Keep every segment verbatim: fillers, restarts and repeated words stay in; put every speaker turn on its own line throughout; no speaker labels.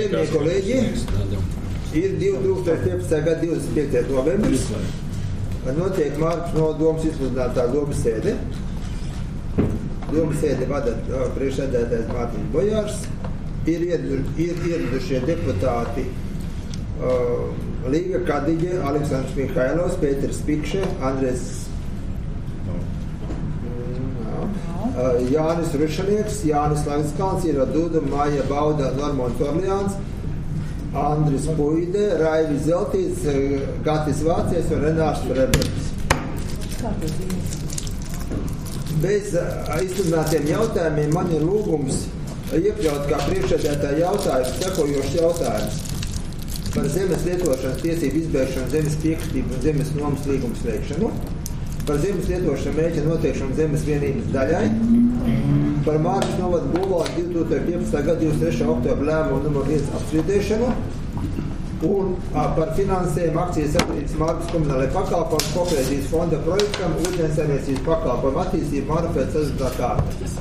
Cienījamie kolēģi, ir divi tūkstoši piecpadsmitā gada divdesmit piektais novembris, notiek Mārkas nodomas izsludinātā domas sēde. Domas sēde vada priekšsēdētājs Mārtiņš Bojārs. Ir ieradušie deputāti uh, Līga Kadiģe, Aleksandrs Mihailovs, Pēters Pikše, Andrēs uh, Jānis Rušanieks, Jānis Langskalns, Ira Duda, Maija Bauda, Normons Orleāns, Andris Puide, Raivis Zeltīts, Gatis Vācies un Renārs Frebergs. Bez izsludinātiem jautājumiem man ir lūgums iekļaut kā priekšsēdētāja jautājumu sekojošs jautājums par zemes lietošanas tiesību izbēgšanu, zemes piekritību un zemes nomas līgumu slēgšanu, par zemes lietošanu mērķa noteikšanu zemes vienības daļai, par Mārkas novada būvvaldes divi tūkstoši piecpadsmitā gada divdesmit trešā oktobra lēmumu numur viens apstrīdēšanu un a, par finansējumu akcijas sabiedrības Mārkas komunālajai pakalpojumu kohēzijas fonda projektam ūdenssaimniecības pakalpojumu attīstību Mārupētas sazinātā kārtas.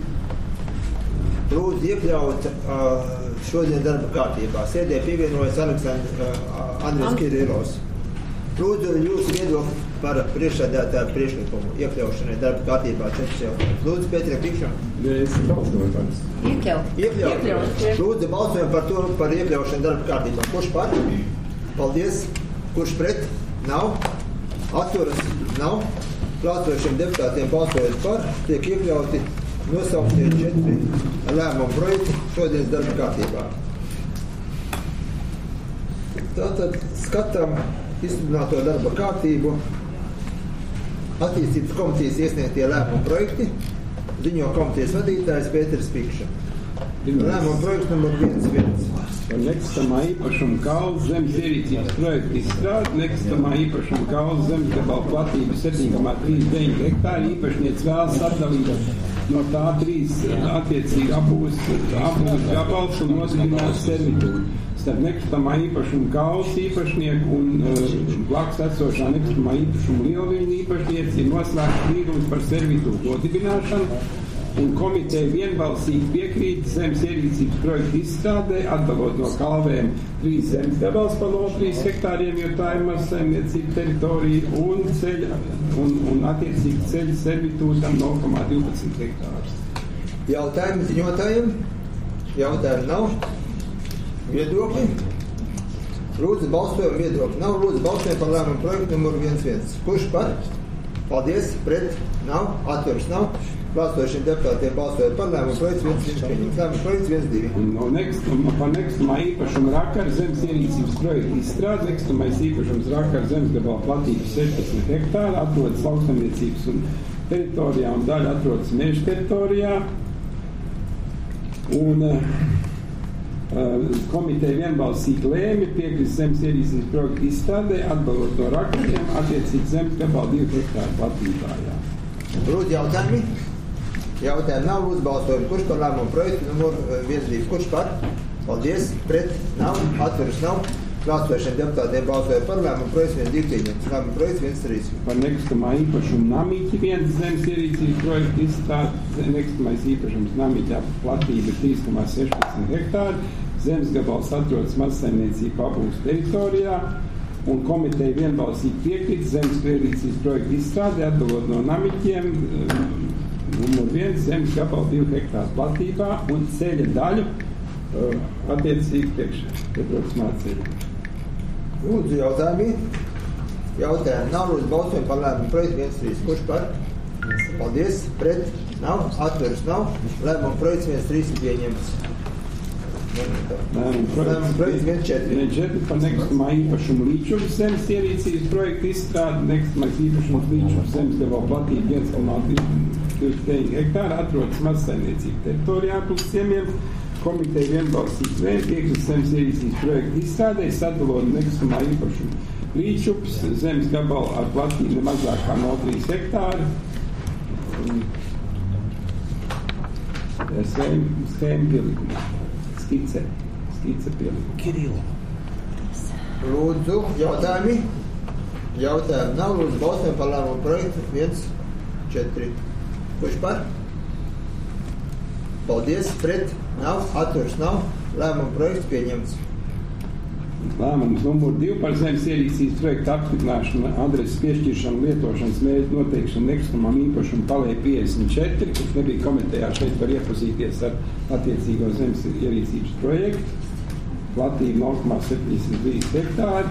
Lūdzu iekļaut uh, šodien darba kārtībā. Sēdē pievienojas Aleksandrs uh, Andris Kirilovs. Lūdzu jūsu viedokli par priekšsēdētāju priekšlikumu iekļaušanai darba kārtībā četras jautājumus. Lūdzu, Pētera Pikšana.
Es balsoju.
Iekļaut.
Iekļaut. Iekļaut. Lūdzu, balsojam par to, par iekļaušanu darba kārtībā. Kurš par? Paldies. Kurš pret? Nav. Atturas? Nav. Klātošiem deputātiem balsojot par, tiek iekļauti nosauktie četri lēmumu projekti šodienas darba kārtībā. Tātad skatām izsludināto darba kārtību. Attīstības komitejas iesniegtie lēmumu projekti. Ziņo komitejas vadītājs Pēters Pikša. Lēmumu projekts numur viens viens.
Par nekustamā īpašuma Kaulas zemes ierīcības projektu izstrādi, nekustamā īpašuma Kaulas zemes gabala platība septiņi komā trīs deviņi hektāri īpašnieks vēlas atdalīt no tā trīs attiecīgi apūs, apūs gabals un nosidinās servitūru. Starp nekustamā īpašuma Kaulas īpašnieku un uh, blakus esošā nekustamā īpašuma Lielviļņu īpašnieci ir noslēgts līgums par servitūru nodibināšanu, un komiteja vienbalsīgi piekrīt zemes ierīcības projektu izstrādē, atdalot no kalvēm trīs zemes gabals par no trīs hektāriem, jo tā ir mazsaimniecība teritorija, un ceļa, un, un attiecīgi ceļa servitūtam nulle komā divpadsmit hektārus.
Jautājumi ziņotājiem? Jautājumi nav? Viedokļi? Lūdzu, balsojam viedokļi. Nav, lūdzu, balsojam par lēmumu projektu numuru viens viens. Kurš par? Paldies, pret? Nav, atturas nav. Balsošiem deputātiem balsoja par lēmumu projekts viens viens pieņemts. Lēmumu projekts viens divi.
No nekustamā, par nekustamā īpašuma Rakara zemes ierīcības projektu izstrādi, nekustamais īpašums Rakara zemes gabala platība sešpadsmit hektāri, atrodas lauksaimniecības un teritorijā un daļa atrodas meža teritorijā. Un uh, komiteja vienbalsīgi lēma piekrist zemes ierīcības projektu izstrādē, atbalot no Rakariem, attiecīgi zemes gabala divu hektāru platībā.
Lūdzu, jautājumi? Jautājumi nav, lūdzu, balsojumi. Kurš par lēmumu projektu numur viens divi? Kurš par? Paldies, pret? Nav, atturas nav. Klāstošiem deputātiem balsoja par lēmumu projekts viens divi pieņemts. Lēmumu projekts viens trīs.
Par nekustamā īpašumu Namiķi viens zemes ierīcības projektu izstrādi, nekustamais īpašums Namiķa platība trīs komā sešpadsmit hektāri, zemes gabals atrodas mazsaimniecība apūs teritorijā, un komiteja vienbalsīgi piekrīt zemes ierīcības projektu izstrādi, atdalot no Namiķiem numur viens zemes gabala divu hektāru platībā un ceļa daļu uh, attiecīgi priekšā. Pietrodas mācību.
Lūdzu, jautājumi? Jautājumi nav, lūdzu, balsojumi par lēmumu projektu viens trīs. Kurš par? Paldies, pret? Nav, atveras nav. Lēmumu projekts viens trīs ir pieņemts. Lēmumu projekts viens četri.
viens četri par nekustamā īpašumu Līčuvas zemes ierīcības projektu izstrādi, nekustamais īpašums Līčuvas zemes gabala platība viens komā divdesmit deviņi hektāri, atrodas mazsaimniecība teritorijā plus ciemiem. Komiteja vienbalsīgi lēma piekrist zemes ierīcības projektu izstrādē, sadalot nekustamā īpašumu Līčuvas zemes gabala ar platību mazāk kā nulle komā trīs hektāri. Schēma pielikumā. Skice. Skice pielikumā.
Kirilo. Lūdzu, jautājumi? Jautājumi nav, lūdzu, balsojam par lēmumu projektu viens četri. Kurš par? Paldies, pret? Nav, atturas nav. Lēmuma projekts pieņemts.
Lēmums numur divi par zemes ierīcības projektu apstiprināšanu, adreses piešķiršanu, lietošanas mērķu noteikšanu nekustamām īpašumu palēja piecdesmit četri, kurš nebija komitejā, šeit var iepazīties ar attiecīgo zemes ierīcības projektu. Platība nulle komā septiņdesmit trīs hektāri.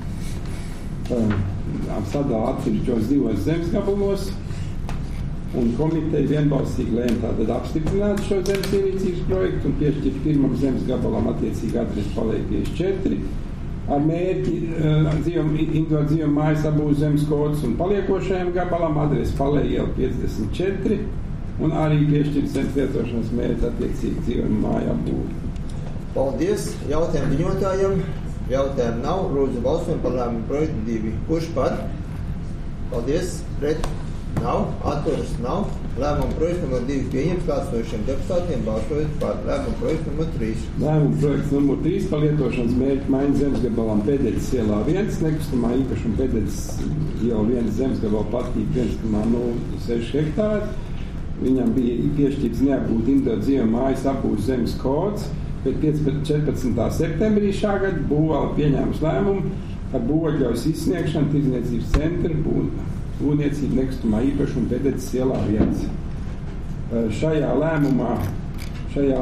Sadala atsevišķos divos zemes gabalos. Un komiteja vienbalsīgi lēma tātad apstiprināt šo zemes ierīcības projektu un piešķirt pirmam zemes gabalam attiecīgi adresi palēja piecdesmit četri. Ar mērķi uh, indot dzīvumu mājas abūs zemes kods un paliekošajam gabalam adresi palēja iela piecdesmit četri un arī piešķirt zemes lietošanas mērķi attiecīgi dzīvumu māju abūvi.
Paldies jautājumu ziņotājiem. Jautājumu nav. Lūdzu balsojumu par lēmumu projektu divi. Kurš par? Paldies. Pret? Nav. Atturas? Nav. Lēmumu projektu numur divi pieņemts klātsošiem deputātiem balsojot par lēmumu projektu numur trīs.
Lēmumu projekts numur trīs par lietošanas mērķi maiņu zemesgabalam Pēdeļas ielā viens, nekustamā īpašuma Pēdeļas iela viens zemesgabala platība viens komā nulle seši hektāri. Viņam bija piešķirts neapgūt indot dzīvumu mājas apgūst zemes kods. Pēc četrpadsmitā septembrī šā gada būvvalde pieņēmusi lēmumu par būvotļaujas izsniegšanu tirdzniecības centra būvniecību nekustamā īpašuma Pēdeļas ielā viens. Šajā lēmumā, šajā,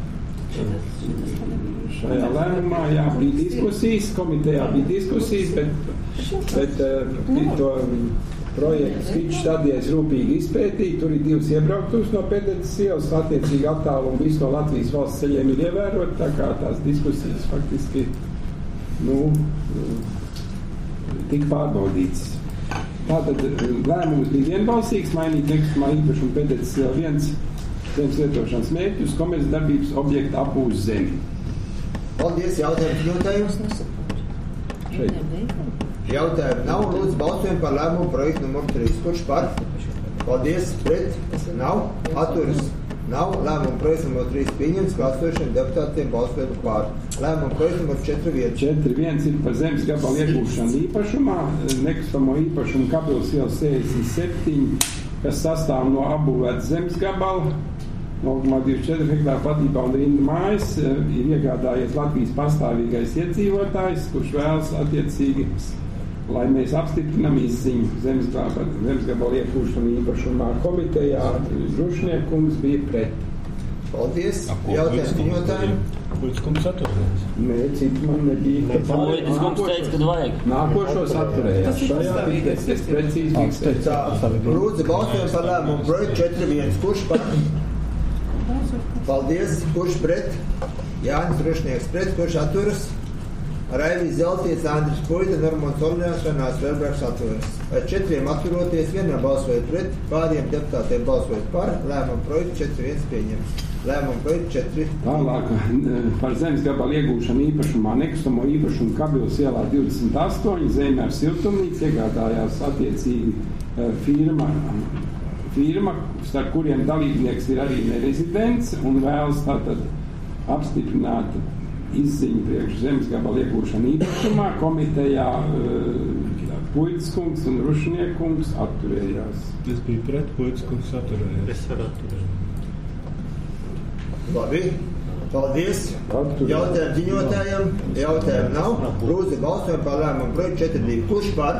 šajā lēmumā, jā, bija diskusijas, komitejā bija diskusijas, bet, bet uh, to projektu skiču stadijas rūpīgi izpētīja. Tur ir divas iebrauktuves no Pēdeļas ielas, attiecīgi attālumu visu no Latvijas valsts ceļiem ir ievērot, tā kā tās diskusijas faktiski, nu, tika pārbaudītas. Tātad lēmums bija vienbalsīgs, mainīt nekustamā īpašuma Pēdeļas iela viens zemes lietošanas mērķi uz komerces darbības objekta apūs zemi.
Paldies, jautājumu ziņotājums.
Šeit.
Jautājumu nav. Lūdzu balsojumu par lēmumu projektu numur trīs. Kurš par? Paldies. Pret? Nav. Atturas? Nav. Lēmumu projektu numur trīs pieņemts klātsošiem deputātiem balsojot par. Lēmumu projektu numur četri viens.
četri viens ir par zemes gabalu iegūšanu īpašumā, nekustamo īpašumu Kabeles iela sešdesmit septiņi, kas sastāv no apbūvētas zemes gabala, nulle komā divdesmit četri hektāru platībā un rinda mājas, ir iegādājies Latvijas pastāvīgais iedzīvotājs, kurš vēlas attiecīgi, lai mēs apstiprinām izziņu zemes gabalu iegūšanu īpašumā. Komitejā Rušniekungs bija pret.
Paldies. Jautājumu ziņotājiem.
Puļas kungs atturējās.
Nē, citu man nebija.
Puļas kungs teica, kad vajag.
Nākošos atturējās. Šajā bija es precīzi fiksēju.
Lūdzu balsojumu par lēmumu projektu četri viens. Kurš par? Paldies. Kurš pret? Jānis Rušnieks pret. Kurš atturas? Raivis Zeltīts, Andris Puļa, Normons Orļāns, Renāts Verbergs atturas. Ar četriem atturoties, vienā balsojot pret, pāriem deputātiem balsojot par, lēmumu projektu četri viens pieņems. Lēmumu projektu četri.
Tālāk par zemes gabalu iegūšanu īpašumā nekustamo īpašumu Kabeles ielā divdesmit astoņi, Zeme ar siltumnīcu iegādājās attiecīgi firma, firma, starp kuriem dalībnieks ir arī nerezidents un vēlas tātad apstiprināt izziņu priekš zemes gabalu iegūšanu īpašumā. Komitejā uh, Puļas kungs un Rušniekungs atturējās.
Es biju pret, Puļas kungs atturējās.
Es varu atturēt.
Labi. Paldies.
Atturējās.
Jautājumu ziņotājiem. Jautājumu nav. Lūdzu balsojumu par lēmumu projektu četri divi. Kurš par?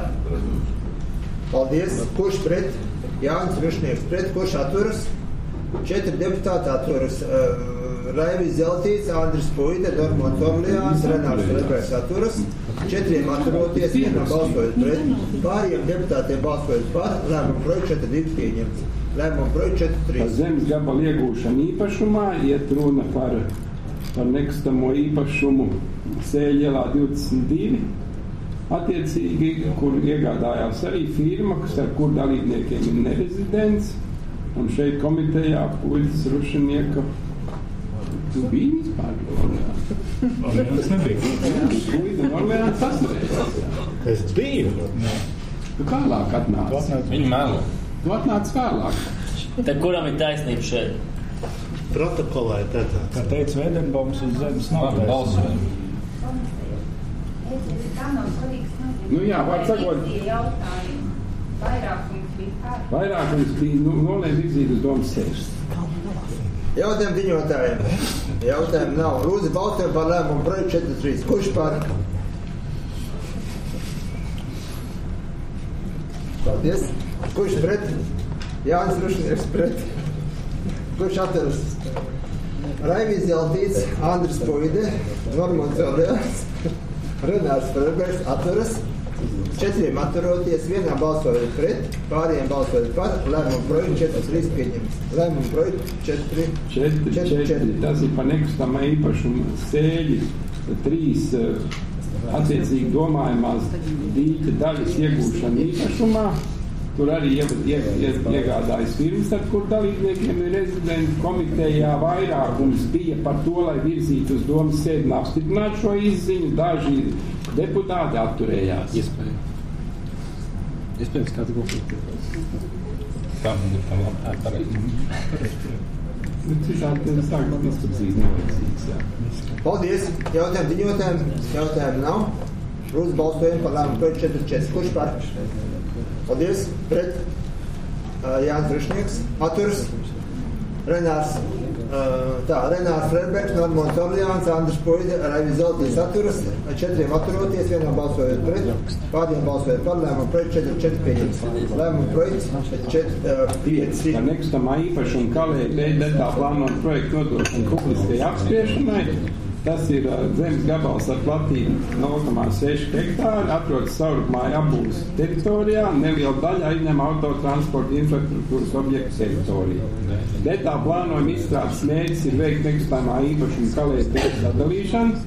Paldies. Kurš pret? Jānis Rušnieks pret. Kurš atturas? Četri deputāti atturas. Uh, Raivis Zeltīts, Andris Puļa, Normons Orļāns, Renāts Verbergs atturas. Četriem atturoties, vienā balsojot pret. Pāriem deputātiem balsojot par. Lēmumu projektu četri divi pieņemts. Lēmumu projektu četri trīs.
Par zemes gabalu iegūšanu īpašumā iet runa par, par nekustamo īpašumu Sēļu ielā divdesmit divi. Attiecīgi, kur iegādājās arī firma, kas ar kur dalībniekiem ir nerezidents. Un šeit komitejā Puļas Rušnieka. Tu biji vispār Orļāns?
Orļāns nebija.
Puļa un Orļāns atturējās.
Es biju.
Tu vēlāk atnāci.
Viņi melo.
Tu atnāci vēlāk.
Tad kuram ir taisnība šeit?
Protokolā ir tādā. Kā teica Vēdenbaums, uz zemes nav
balsojumu.
Nu jā, var sakot.
Vairākums bija pār.
Vairākums bija nu, nolēma virzīt uz domas sēžas.
Jautājumu ziņotājiem. Jautājumu nav. Lūdzu, balsojam par lēmumu projektu četri trīs. Kurš par? Paldies. Kurš pret? Jānis Rušnieks pret. Kurš atturas? Raivīs Zeltīts, Andris Puide, Normons Eldējāns, Renārs Ferbergs atturas. Četriem atturoties, vienā balsojot pret, pārējiem balsojot par, lēmumu projektu četri trīs pieņems. Lēmumu projektu četri
četri. Tas ir par nekustamā īpašuma sēļi, trīs attiecīgi domājumās dīķa daļas iegūšana īpašumā. Tur arī ie, ie, ie, iegādājas firmas, ar kur dalībniekiem ir rezidenti komitejā. Vairākums bija par to, lai virzītu uz domas sēdi un apstiprinātu šo izziņu. Daži deputāti atturējās.
Iespējams. Iespējams, kāda kopīgi. Kā man ir tā labi, tā pareizi.
Citādi sāk diskusijas nevajadzīgas, jā.
Paldies. Jautājumu ziņotājiem. Jautājumu nav. Lūdzu, balsojam par lēmumu projektu četri četri. Kurš par? Paldies. Pret. Uh, Jānis Rušnieks. Atturs. Renārs. Uh, tā, Renārs Ferbergs, Normons Eldējāns, Andris Puide, Raivīs Zeltīts atturas. Četriem atturoties, vienā balsojot pret, pārējiem balsojot par lēmumu projektu četri četri pieņems. Lēmumu projekts četri pieci.
Par nekustamā īpašuma kalēja detā plānot projektu nodošanu publiskai apspriešanai. Tas ir uh, zemes gabals ar platību nulle komā seši hektāri, atrodas Saurupmāja apbūves teritorijā, neliela daļa aizņem autotransporta infrastruktūras objektu teritoriju. Detā plānojuma izstrādes mērķis ir veikt nekustamā īpašuma kalēja tirgus sadalīšanu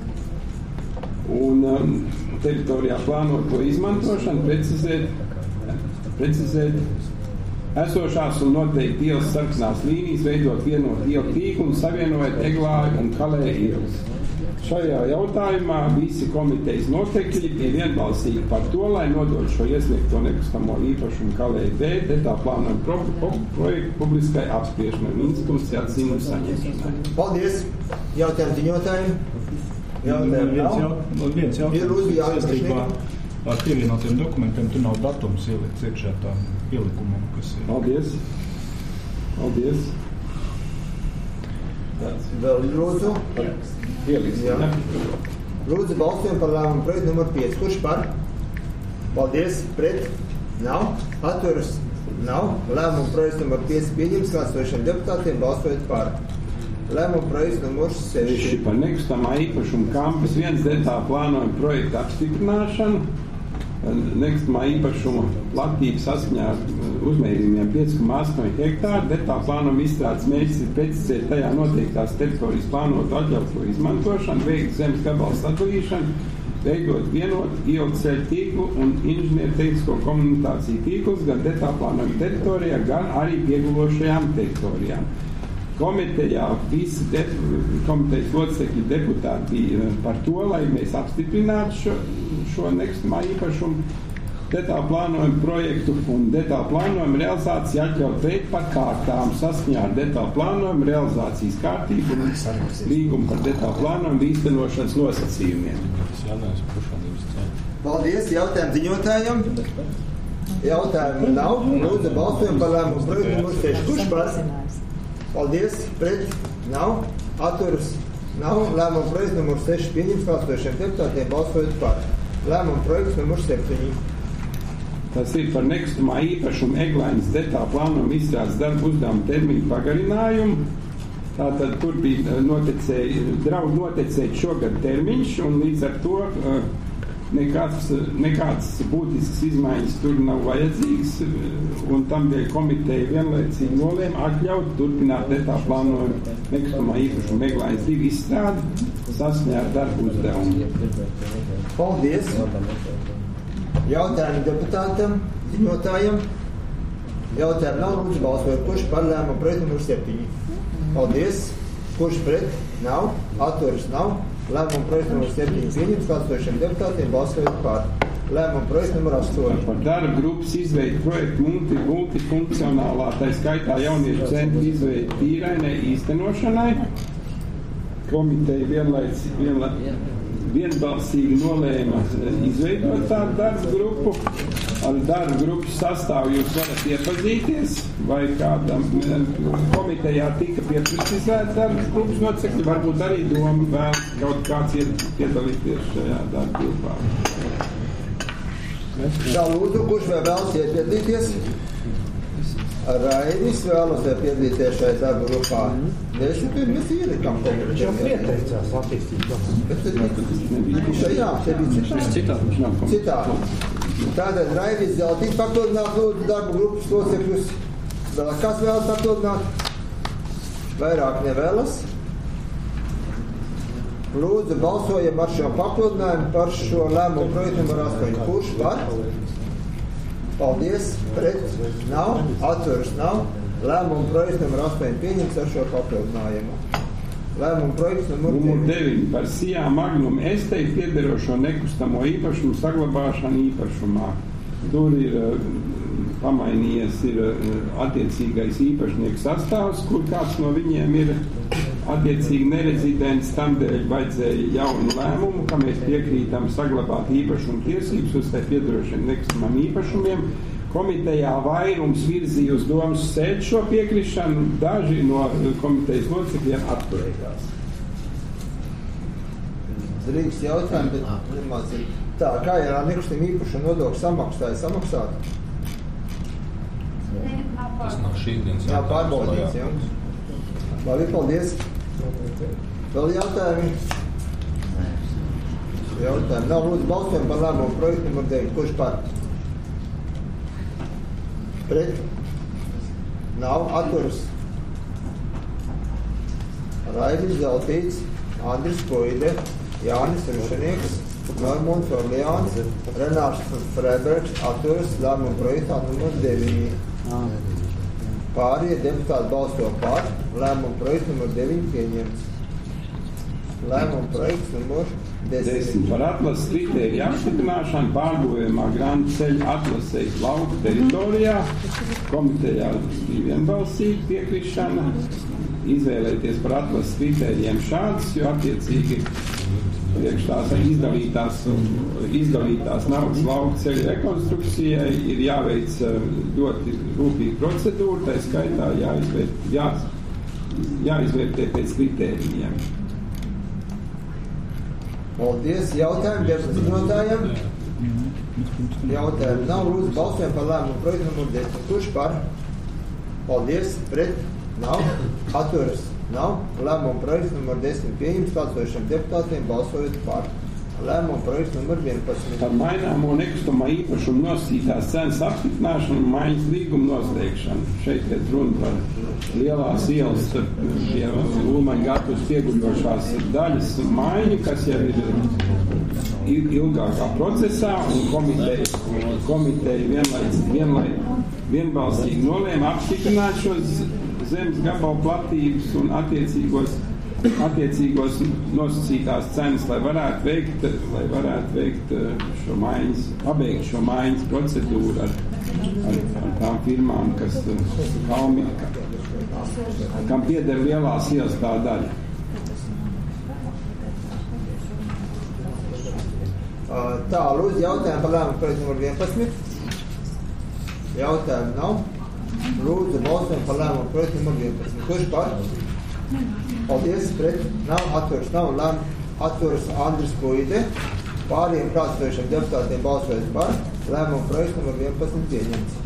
un um, teritorijā plānot to izmantošanu, precizēt, precizēt esošās un noteikti ielas sarkanās līnijas, veidot vienotu ielu tīklu un savienojot Eglāju un Kalēju ielas. Šajā jautājumā visi komitejas locekļi ir vienbalsīgi par to, lai nodot šo iesniegto nekustamo īpašumu Kalēju B detā plānojuma pro, pro, projektu publiskai apspriešanai un institūcija atziņu saņemšanai.
Paldies. Jautājumu ziņotājiem. Jautājumu nav.
Viens jautājums.
Ir lūdzu Jānis
saistībā ar pievienotiem dokumentiem, tur nav datums ielikts iekšā tām pielikumam, kas ir.
Paldies. Paldies.
Vēl lūdzu.
Ieliks,
Jā. Lūdzu, balsojam par lēmumu projektu numur pieci. Kurš par? Paldies. Pret? Nav. Atturas? Nav. Lēmumu projektu numur pieci pieņems klātsošiem deputātiem balsojot par. Lēmumu projektu numur seši.
Par nekustamā īpašuma kampus viens detā plānojuma projekta apstiprināšanu. Nekustamā īpašuma platība saskaņā uzmērījumiem pieci komā astoņi hektāri. Detā plānojuma izstrādes mērķis ir precizēt tajā noteiktās teritorijas plānotu atļautu izmantošanu, veikt zemes gabalu sadalīšanu, veidot vienotu ielu ceļu tīklu un inženieru tehnisko komunikāciju tīklus gan detā plānojuma teritorijā, gan arī piegulošajām teritorijām. Komitejā visi de, komitejas locekļi deputāti bija par to, lai mēs apstiprinātu šo, šo nekustamā īpašumu detā plānojuma projektu un detā plānojuma realizāciju atļaut veikt par kārtām saskaņā ar detā plānojuma realizācijas kārtību un līgumu par detā plānojuma īstenošanas nosacījumiem.
Paldies. Jautājumu ziņotājiem. Jautājumu nav. Lūdzu, balsojam par lēmumu projektu numur seši. Kurš par? Paldies. Pret? Nav. Atturas? Nav. Lēmumu projektu numur seši pieņems klātsošiem deputātiem balsojot par. Lēmumu projekts numur septiņi.
Tas ir par nekustamā īpašuma Eglainas detā plānojuma izstrādes darbu uzdevumu termiņu pagarinājumu. Tātad tur bija noticēja, draud noticēt šogad termiņš, un līdz ar to nekāds, nekāds būtisks izmaiņas tur nav vajadzīgs, un tam dēļ komiteja vienlaicīgi nolēma atļaut turpināt detā plānojuma nekustamā īpašuma Eglainas divi izstrādi saskaņā ar darbu uzdevumu.
Paldies. Jautājumu deputātam, ziņotājam. Jautājumu nav. Lūdzu, balsojot. Kurš par lēmumu projektu numur septiņi? Paldies. Kurš pret? Nav. Atturas nav. Lēmumu projektu numur septiņi pieņems klātsošiem deputātiem balsojot par. Lēmumu projektu numur astoņi.
Par darba grupas izveidu projektu multi, multifunkcionālā, tā skaitā jauniešu centru izveidu tīrainai īstenošanai. Komiteja vienlaicīgi vienla, vienbalsīgi nolēma izveidot tādu darbu grupu. Ar darbu grupas sastāvu jūs varat iepazīties, vai kādam komitejā tika pieprasīts darbu grupas locekļi, varbūt arī doma vēl kaut kāds piedalīties šajā darbu grupā.
Tā lūdzu, kurš vēl vēlas iepiedalīties? Raivis vēlas piedalīties šajā darba grupā. Mēs mēs ielikam kaut ko.
Jau pieteicās attīstīt.
Bet šajā, te bija citā. Citā. Tātad Raivis Zeltīgs papildināt lūdzu darba grupas locekļus. Vēl kas vēlas papildināt? Vairāk nevēlas. Lūdzu, balsojam ar šo papildinājumu par šo lēmumu projektu numur astoņi. Kurš var? Paldies, pret, nav, atturas nav. Lēmumu projekts numur astoņi pieņems ar šo papildinājumu. Lēmumu projekts numur
deviņi par Sijā Magnum Estei piederošo nekustamo īpašumu saglabāšanu īpašumā. Tur ir pamainījies ir attiecīgais īpašnieks sastāvs, kur kāds no viņiem ir attiecīgi nerezidents, tamdēļ vajadzēja jaunu lēmumu, ka mēs piekrītam saglabāt īpašumu tiesības uz tai piederošiem nekustamam īpašumiem. Komitejā vairums virzīja uz domas sēd šo piekrišanu, daži no komitejas locekļiem atturējās.
Rīgas jautājumi, bet nemaz ir. Tā, kā ir ar nekustamiem īpašumu nodokļu samaksāja samaksāt?
Tas nav šīs dienas.
Jā, pārbaudīts, jā. Labi, paldies. Vēl jautājumi? Jautājumi. Nav lūdzu balsojumu par lēmumu projektu numur deviņi. Kurš par? Pret? Nav. Atturas? Raivis Zeltīgs, Andris Puide, Jānis Rušanieks, Normons Orleāns, Renārs Freibergs, atturas lēmumu projektā numur deviņi. Pārējie deputāti balso par. Lēmumu projekts numur deviņi pieņemts. Lēmumu projekts numur desmit.
Par atlases kritēriju apstiprināšanu pārbūvējumā Granda ceļa atlasei lauku teritorijā. Komitejā bija vienbalsīga piekrišana. Izvēlēties par atlases kritērijiem šādas, jo attiecīgi priekš tās izdalītās, izdalītās naudas lauku ceļu rekonstrukcijai ir jāveic ļoti rūpīga procedūra, tā skaitā jāizvērt, jā, jāizvērtē pēc kritērijiem.
Paldies. Jautājumi deputātājiem? Jautājumi nav. Lūdzu balsojam par lēmumu projektu numur desmit. Kurš par? Paldies. Pret? Nav. Atturas? Nav. Lēmumu projekts numur desmit pieņems klātsošiem deputātiem balsojot par. Lēmumu projekts numur vienpadsmit.
Par maināmo nekustamā īpašumu nosacītās cenas apstiprināšanu un maiņas līgumu noslēgšanu. Šeit ir runa par lielās ielas pie Ulmaņa gatavas pieguļošās daļas maiņu, kas jau ir ilgākā procesā, un komiteja, komiteja vienlaicīgi, vienlaicīgi, vienbalsīgi nolēma apstiprināt šos zemes gabalu platības un attiecīgos attiecīgos nosacītās cenas, lai varētu veikt, lai varētu veikt šo maiņas, pabeigt šo maiņas procedūru ar, ar, ar tām firmām, kas kalmi, kam pieder lielās ielas tā daļa.
Tā, lūdzu, jautājumu par lēmumu projektu numur vienpadsmit. Jautājumu nav. Lūdzu, balsojam par lēmumu projektu numur vienpadsmit. Kurš par? Paldies, pret, nav, atturas, nav, lēm, atturas Andris Puide, pārējiem klātsošiem deputātiem balsojot par, lēmumu projekts numur vienpadsmit pieņemts.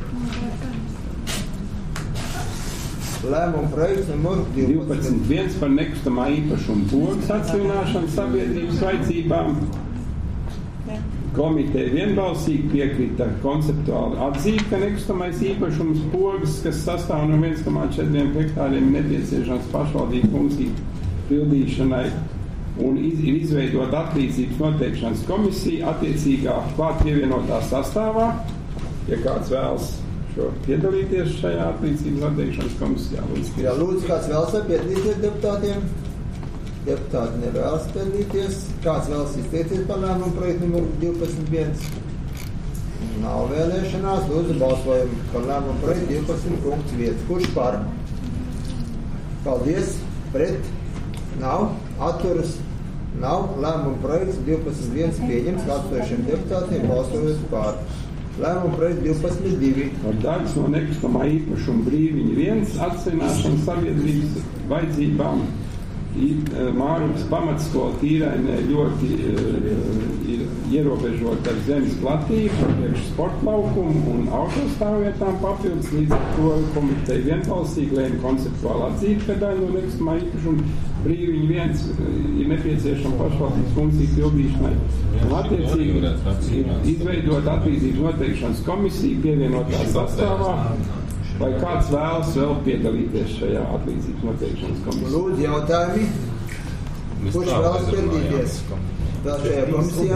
Lēmumu projekts numur
divpadsmit viens par nekustamā īpašuma pogas atseviļināšanu sabiedrības vajadzībām. Komiteja vienbalsīgi piekrita konceptuāli atzīt, ka nekustamais īpašums pogas, kas sastāv no viens komā četri hektāriem, nepieciešams pašvaldību funkciju pildīšanai un iz, ir izveidot atlīdzības noteikšanas komisiju attiecīgā klāt pievienotā sastāvā. Ja kāds vēlas šo piedalīties šajā atlīdzības noteikšanas komisijā, lūdzu.
Jā, lūdzu, kāds vēlas piedalīties deputātiem? Deputāti nevēlas piedalīties. Kāds vēlas izteikties par lēmumu projektu numur divpadsmit viens? Nav vēlēšanās. Lūdzu, balsojam par lēmumu projektu divpadsmit viens. Kurš par? Paldies. Pret? Nav. Atturas? nav. Lēmuma projekts divpadsmit viens pieņems atsevišķiem deputātiem balsojot pār. Lēmuma projekts divpadsmit divi.
Par daļas no nekustamā īpašuma brīviņa viens atsināšana sabiedrības vajadzībām. Mārupas pamatskola Tīrainē ļoti uh, ir ierobežot ar zemes platību, priekš sportlaukumu un autostāvvietām papildus. Līdz ar to komiteja vienbalsīgi lēma konceptuāli atzīt, ka daļa no nekustamā īpašuma brīviņa viens ir nepieciešama pašvaldības funkciju pildīšanai. Un attiecīgi izveidot attīstības noteikšanas komisiju pievienotā sastāvā. Vai kāds vēlas vēl piedalīties šajā atlīdzības noteikšanas komisijā?
Lūdzu, jautājumi. Kurš vēlas piedalīties vēl šajā komisijā?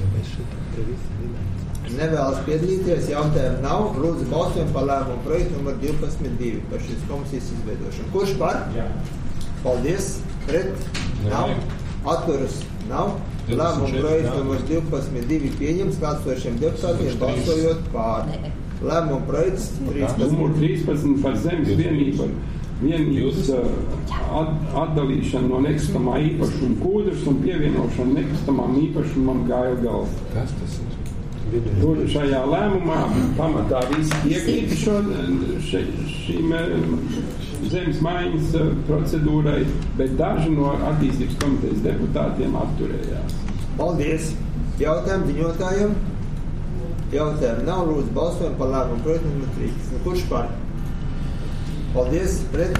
Nevēlas piedalīties, jautājumu nav. Lūdzu, balsojam par lēmumu projektu numur divpadsmit divi par šīs komisijas izveidošanu. Kurš par? Paldies. Pret? Nav. Atturas? Nav. Lēmumu projektu numur divpadsmit divi pieņems atsevišķiem deputātiem balsojot pār. Lēmuma projekts
trīspadsmit par zemes vienību, vienības at, atdalīšanu no nekustamā īpašuma Kūdras un pievienošanu nekustamām īpašumam Gailgals.
Kas tas ir?
Tur šajā lēmumā pamatā visi piekrīt šo, še, šīm zemes maiņas procedūrai, bet daži no attīstības komitejas deputātiem atturējās.
Paldies! Jautājumu ziņotājiem? Jautājumu nav, lūdzu balsojam par lēmumu projektu numur trīsdesmit. Kurš par? Paldies, pret?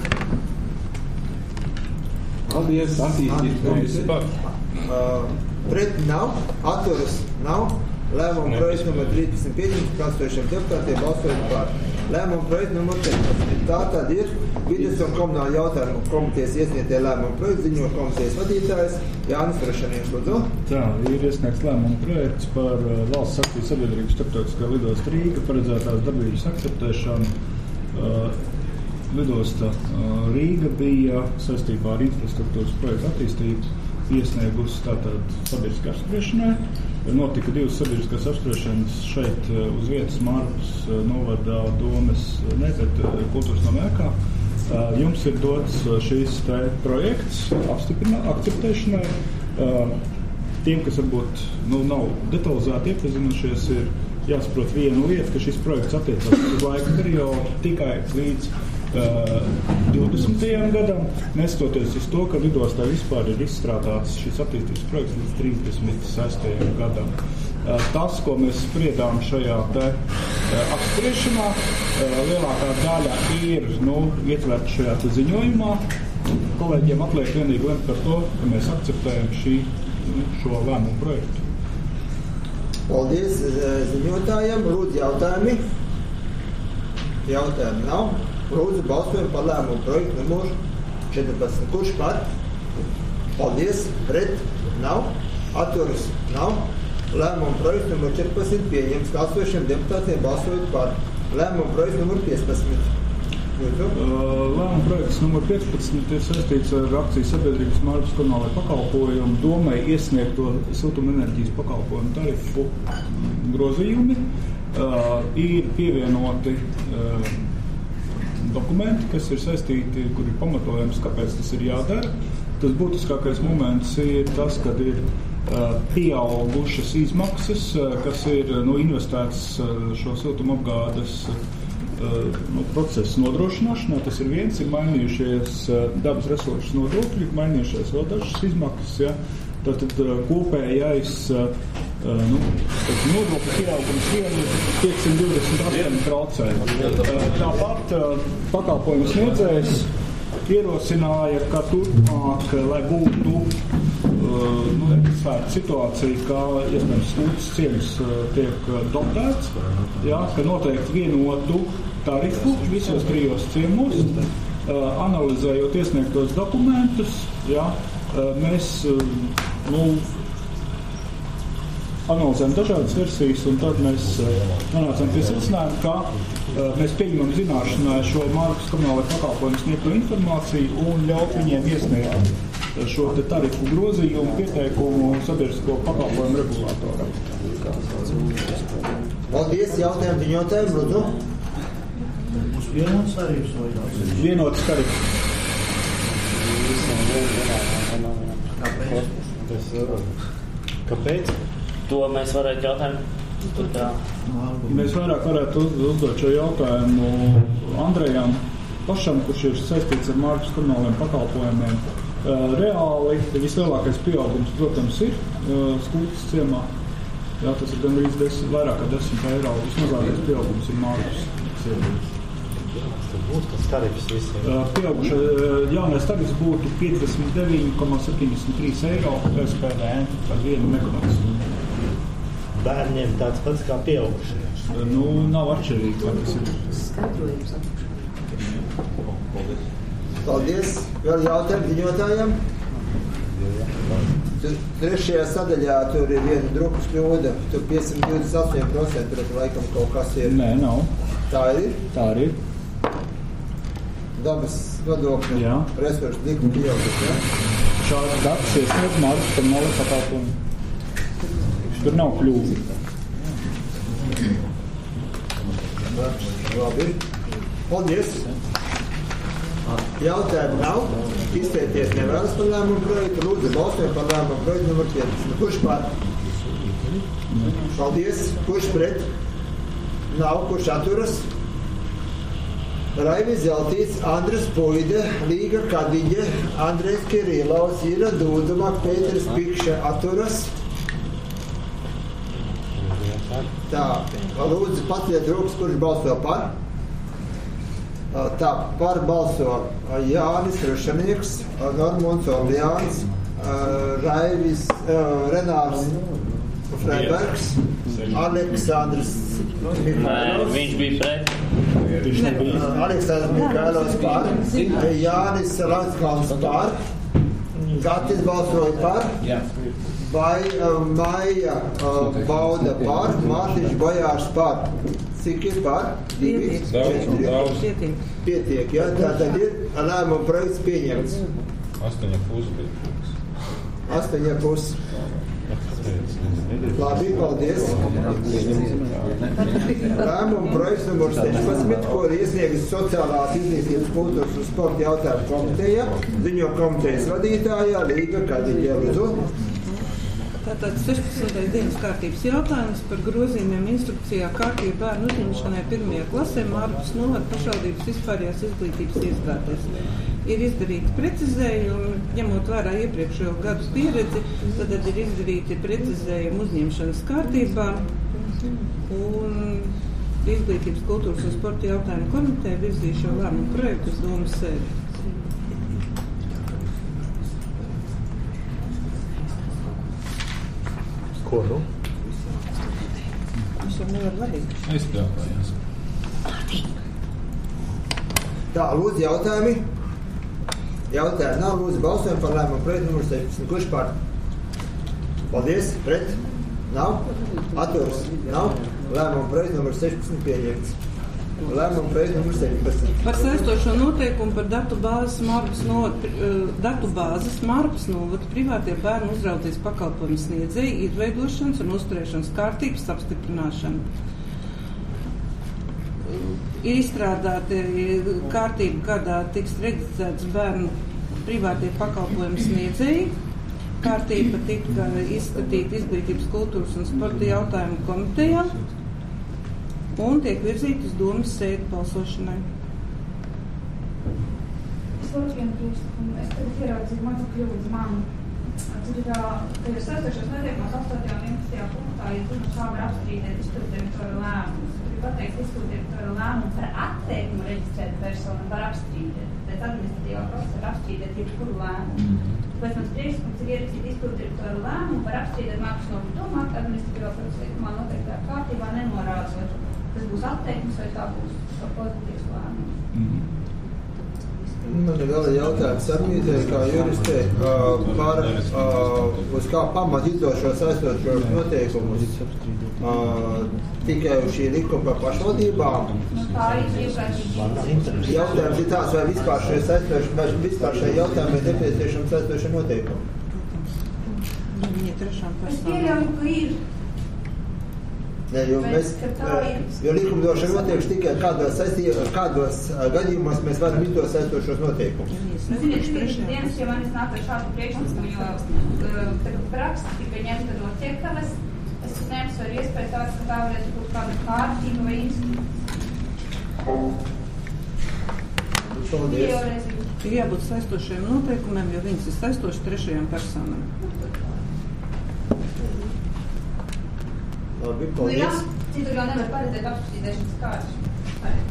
Paldies, attīstības komisija.
Uh, pret nav, atturas nav. Lēmumu projektu numur trīsdesmit pieņems atsevišķiem deputātiem balsojot par. Lēmumu projektu numur četrpadsmit. Tā tad ir vides un komunāla jautājumu komitejas iesniegtie lēmumu projektu ziņo komitejas vadītājs Jānis Frešanieks. Lūdzu.
Tā, ir iesniegts lēmumu projekts par uh, valsts akciju sabiedrības starptautiskā lidosta Rīga paredzētās darbības akceptēšanu. Uh, lidosta uh, Rīga bija saistībā ar infrastruktūras projektu attīstību iesniegusi tātad sabiedriskā apspriešanai. Notika divas sabiedriskās apspriešanas šeit uz vietas Mārupas novadā Domes, ne, bet kultūras namā ēkā. Jums ir dots šīs te projekts akceptēšanai. Tiem, kas varbūt nu, nav detalizēti iepazinušies, ir jāsaprot viena lieta, ka šis projekts attiecās uz laika periodu tikai līdz Uh, divdesmitajam gadam, nestoties uz to, ka lidostā vispār ir izstrādāts šis attīstības projekts līdz trīsdesmit sestajam gadam. Uh, tas, ko mēs spriedām šajā te uh, apspriešanā, uh, lielākā daļa ir nu, ietverta šajā te ziņojumā. Kolēģiem atliek vienīgi lemt par to, ka mēs akceptējam šī, šo lēmumu projektu.
Paldies ziņotājiem. Lūdzu jautājumi. Jautājumu nav. Lūdzu, balsojam par lēmumu projektu numur četrpadsmit. Kurš par? Paldies. Pret? Nav. Atturas? Nav. Lēmumu projektu numur četrpadsmit pieņems atsevišķiem deputātiem balsojot par. Lēmumu projektu numur piecpadsmit. Lūdzu.
Lēmumu projekts numur piecpadsmit ir saistīts ar akciju sabiedrības Mārupas komunālajā pakalpojumu domai iesniegto siltumenerģijas pakalpojumu tarifu grozījumi. Uh, ir pievienoti uh, dokumenti, kas ir saistīti, kur ir pamatojums, kāpēc tas ir jādara. Tas būtiskākais moments ir tas, kad ir uh, pieaugušas izmaksas, uh, kas ir nu, investēts uh, šo siltumapgādes uh, nu, procesu nodrošināšanā. Tas ir viens, ir mainījušies uh, dabas resursu nodokļi, mainījušies vēl dažas izmaksas. Ja? Tātad uh, kopējais uh, uh, nu, nodokļu pieaugums ir piecsimt divdesmit astoņi procenti. Uh, tāpat uh, pakalpojumu sniedzējs ierosināja, ka turpmāk, lai būtu uh, nu, svērta situācija, ka iespējams Lūdzes ciems uh, tiek dotēts, jā, ka noteikti vienotu tarifu visos trijos ciemos, uh, analizējot iesniegtos dokumentus, jā, uh, mēs uh, nu, analizējam dažādas versijas, un tad mēs uh, nonācam pie secinājuma, ka uh, mēs pieņemam zināšanai šo Mārupas komunālajā pakalpojumu sniegto informāciju un ļaut viņiem iesniegt uh, šo te tarifu grozījumu pieteikumu sabiedrisko pakalpojumu regulātoram.
Paldies, jautājumu ziņotājiem, lūdzu.
Būs vienots tarifs vai tāds?
Vienots tarifs.
Kāpēc?
Tas, kāpēc?
To mēs varētu jautājumu. Tur tā.
Mēs vairāk varētu uz, uzdot šo jautājumu Andrejam pašam, kurš ir saistīts ar Mārpas komunāliem pakalpojumiem. Reāli vislielākais pieaugums, protams, ir Skultas ciemā. Jā, tas ir gandrīz desmit, vairāk kā desmit eiro. Vismazākais pieaugums ir Mārpas ciemā.
Tas būtu tas tarifs visiem.
Pieauguša jaunais tarifs būtu piecdesmit deviņi komats septiņdesmit trīs eiro pēc P V N par vienu megawattstundu.
Bērniem tāds pats kā pieaugušiem.
Nu, nav atšķirīgi, kā tas ir.
Skaidrojums apakšā.
Paldies. Vēl jautājumi ziņotājiem? Tur trešajā sadaļā tur ir viena drupas kļūda. Tur piecsimt divdesmit astoņi procenti, tur laikam kaut kas ir.
Nē, nav.
Tā ir?
Tā arī ir.
Dabas nodokļu
Jā.
resursu likuma pieaugus, jā?
Šāds darbs iesniedz Mārpas komunāliem pakalpojumiem. Tur nav kļūda.
Labi. Paldies. Jautājumu nav. Izteikties nevēlas par lēmumu projektu. Lūdzu, balsojam par lēmumu projektu numur piecdesmit. Kurš par? Paldies. Kurš pret? Nav. Kurš atturas? Raivis Zeltīts, Andris Puide, Līga Kadiģe, Andrejs Kirilovs, Ira Dūduma, Pēteris Pikša atturas. Tā, lūdzu, paceliet rokas, kurš balso par. Tā, par balso Jānis Rušanieks, Normons Orleāns, Raivis, Renārs Freibergs, Aleksandrs Mikailovs.
Viņš bija pret.
Aleksandrs Mikailovs par, Jānis Ranskalns par, Gatis balsoja par. Vai uh, Maija uh, Bauda par, Mārtiņš Bojārs par. Cik ir par? Divi?
Daudz, daudz.
Pietiek.
Pietiek, jā. Tātad ir lēmuma projekts pieņemts.
Astoņa pusi.
Astoņa pusi. Labi, paldies. Lēmuma projekts numur sešpadsmit, ko ir iesniegis Sociālās izglītības, kultūras un sporta jautājumu komiteja, ziņo komitejas vadītājā Līga Kadiģe. Lūdzu.
Tātad sešpadsmitais dienas kārtības jautājums par grozījumiem instrukcijā kārtību bērnu uzņemšanai pirmajā klasē Mārpas novada pašvaldības vispārējās izglītības iestādēs. Ir izdarīti precizējumi, ņemot vērā iepriekšējo gadu pieredzi, tad ir izdarīti precizējumi uzņemšanas kārtībā, un Izglītības, kultūras un sporta jautājumu komiteja virzīja šo lēmumu projektu uz domas sēdi.
Ko nu?
Viņš jau nevar vadīt.
Aizpļāpājās.
Tā, lūdzu, jautājumi. Jautājumi nav, lūdzu, balsojam par lēmumu projektu numur sešpadsmit. Kurš par? Paldies. Pret? Nav? Atturas? Nav? Lēmumu projektu numur sešpadsmit pieņemts. Lēmumu projektu numur septiņpadsmit.
Par saistošo noteikumu par datu bāzes Mārpas novada, datu bāzes Mārpas novada privātie bērnu uzraudzības pakalpojumu sniedzēji izveidošanas un uzturēšanas kārtības apstiprināšanu. Ir izstrādāti kārtība, kādā tiks reģistrēts bērnu privātie pakalpojumu sniedzēji. Kārtība tika izskatīta Izglītības, kultūras un sporta jautājumu komitejā un tiek virzīta uz domas sēdi balsošanai.
Es varu vienu priekšlikumu. Es tagad ieraudzīju mazu kļūdu manu. Tur ir, ka ir saistošos noteikumos astotajā un vienpadsmitajā punktā, ja tur kā var apstrīdēt izpilddirektora lēmumus. Tur ir pateikts izpilddirektora lēmumu par atteikumu reģistrēt personu var apstrīdēt. Pēc administratīvā procesa var apstrīdēt jebkuru lēmumu. Tāpēc mans priekšlikums ir ierakstīt izpilddirektora lēmumu par apstrīdēt Mārpas novada domāt, ka administratīvā procesa likumā noteiktā kārtībā nenorādot. Tas būs atteikums vai tā būs pozitīvs lēmums.
Mm-hmm.
Man ir vēl jautājums Sarmītei, kā juristei, uh, par uh, uz kā pamat izdošo saistošos noteikumus uh, tikai uz šī likuma par pašvaldībām.
Nu, tā ir brīvprātīgi.
Jautājums ir tāds, vai vispār šie saistoši, vai vispār šie jautājumi ir nepieciešami saistošie noteikumi?
Viņa trešām
Es
personām.
pieļauju, ka ir.
Ne, jo, mēs, jo likumdošana noteikti tikai kādos, saistī, kādos gadījumos mēs varam izdos saistošos noteikumus.
Ziniet, šīs dienas, ja manis nāk ar šādu priekšlikumu, jo tagad praksa tika ņemta no ķerkavas, es neesmu ar iespēju tāds, ka tā varētu būt kāda kārtība vai institūcija.
Paldies.
Ir jābūt saistošiem noteikumiem, jo viņas ir saistoši trešajām personām.
Labi,
Nu, jā,
paldies.
citur jau nevar paredzēt apskatīšanas kārtas.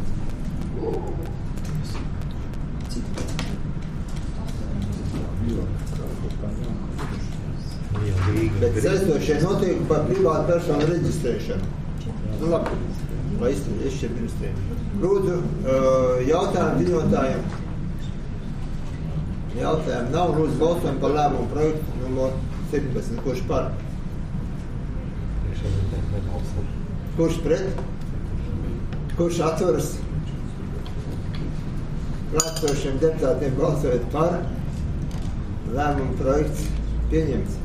Bet saistošie noteikumi par privātu personu reģistrēšanu. Nu, labi, lai izšķirministriem. Lūdzu, jautājumu ziņotājiem. Jautājumu nav, lūdzu, balsojumu par lēmumu projektu numur septiņpadsmit. Kurš par? Kurš pret? Kurš atturas? Klātsošiem deputātiem balsojot par. Lēmumu projekts pieņemts.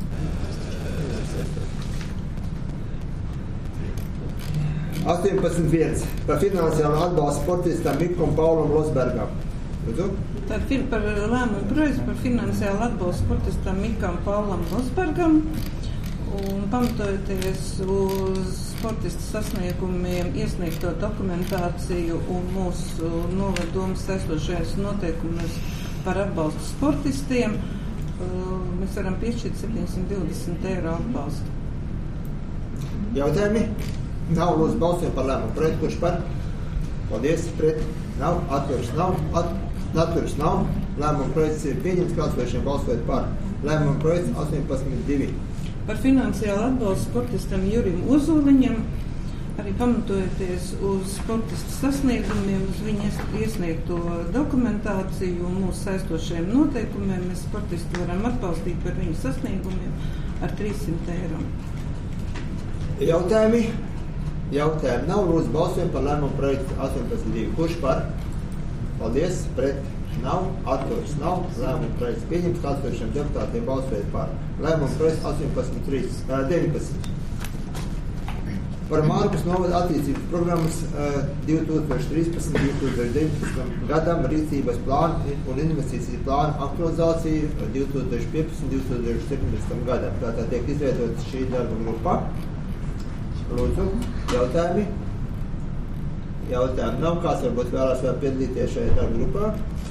astoņpadsmit viens. Par finansiālu atbalstu sportistam Mikam Paulam Losbergam. Lūdzu?
Tad ir par lēmumu projektu par finansiālu atbalstu sportistam Mikam Paulam Losbergam. Un pamatojoties uz sportistu sasniegumiem, iesniegto dokumentāciju un mūsu novadomas saistošajās noteikumus par atbalstu sportistiem, mēs varam piešķirt septiņsimt divdesmit eiro atbalstu.
Jautājumi? Nav, lūdzu, balsojumu par lēmumu projektu. Kurš par? Paldies, pret. Nav, atturas nav, at, atturas nav. Lēmumu projekts ir pieņemts, klātsošiem balsojot par. Lēmumu projekts astoņpadsmit divi.
Par finansiālu atbalstu sportistam Jurim Ozoliņam, arī pamatojoties uz sportistu sasniegumiem, uz viņa iesniegto dokumentāciju un mūsu saistošajiem noteikumiem, mēs sportistu varam atbalstīt par viņu sasniegumiem ar trīssimt eiro.
Jautājumi? Jautājumi nav, lūdzu, balsojumu par lēmumu projektu astoņpadsmit divi. Kurš par? Paldies, pret. Nav, atturas nav. Lēmumu projekts pieņemts, klātsošiem deputātiem balsojot par. Lēmumu projekts astoņpadsmit trīs, deviņpadsmit. Par Mārkas novada attīstības programmas divi tūkstoši trīspadsmit līdz divi tūkstoši deviņpadsmitam gadam rīcības plānu un investīciju plānu aktualizāciju divi tūkstoši piecpadsmit līdz divi tūkstoši septiņpadsmitam gadam. Tātad tiek izveidota šī darba grupa. Lūdzu, jautājumi? Jautājumi nav. Kāds varbūt vēlās vēl piedalīties šajā darba grupā?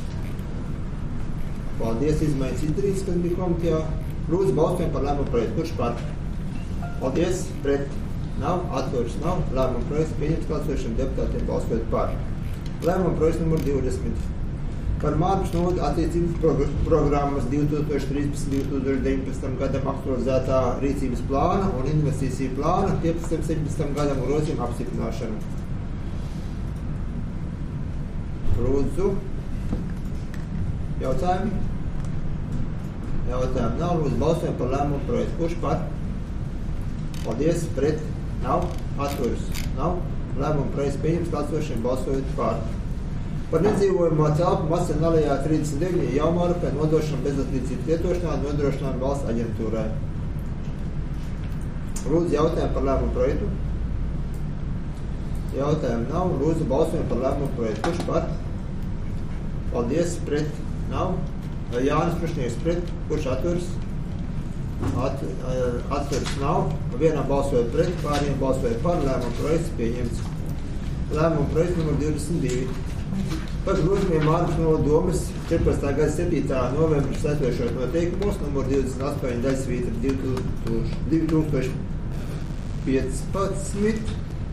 Paldies, izmaiņas izdarīts, kas bija komitejā. Lūdzu, balsojumu par lēmumu projektu. Kurš par? Paldies, pret. Nav, atturas nav. Lēmumu projekts pieņemts, klātsošiem deputātiem balsojot par. Lēmumu projekts numur divdesmit. Par Mārkas novada attīstības progr programmas divi tūkstoši trīspadsmit līdz divi tūkstoši deviņpadsmitam gadam aktualizētā rīcības plāna un investīciju plāna piecpadsmitam septiņpadsmitam gadam grozījumu apstiprināšanu. Lūdzu. Jautājumi? Jautājumi nav. Lūdzu, balsojumu par lēmumu projektu. Kurš par? Paldies, pret. Nav. Atturas nav. Lēmumu projekts pieņems, klātsošiem balsojot par. Par nedzīvojamo telpu Masenalejā trīsdesmit deviņi Jaumārupē nodošanu bezatlīdzības lietošanā nodrošinājumu valsts aģentūrai. Lūdzu, jautājumu par lēmumu projektu. Jautājumu nav. Lūdzu, balsojumu par lēmumu projektu. Kurš par? Paldies, pret. Nav. Jānis Krušnieks pret. Kurš atturas? At, atturas nav. Vienam balsojot pret, pāriem balsojot par. Lēmumu projekts pieņemts. Lēmumu projekts numur divdesmit divi. Par grozījumiem Mārkas novada domas četrpadsmitā gada septītā novembra saistošos noteikumos numur divdesmit astoņi daļsvītra divi tūkstoši piecpadsmit.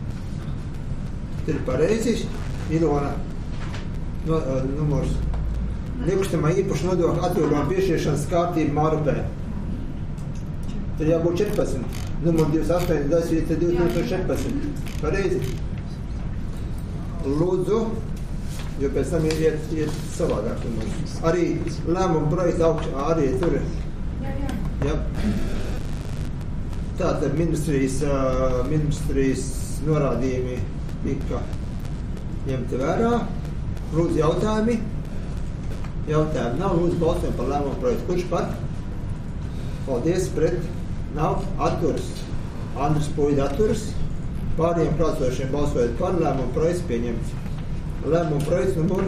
Ir pareizi. Ilona no, uh, numurs. Nekustamā īpaša nodokļa atvieglojumu piešķiršanas kārtība Mārupē. Tur jābūt četrpadsmit. Numur divdesmit astoņi daļsvītra divi tūkstoši četrpadsmit. Pareizi. Lūdzu. Jo pēc tam ir iet, iet savādāk. Arī lēmumu projekts augšā arī tur.
Jā, jā.
Ja. Tātad ministrijas, uh, ministrijas norādījumi tika ņemti vērā. Lūdzu, jautājumi. Jautājumi nav. Lūdzu, balsojumu par lēmumu projektu. Kurš par? Paldies, pret. Nav. Atturas. Andris Puida atturas. Pāriem klātsošiem balsojot par, lēmumu projekts pieņemts. Lēmumu projekts numur,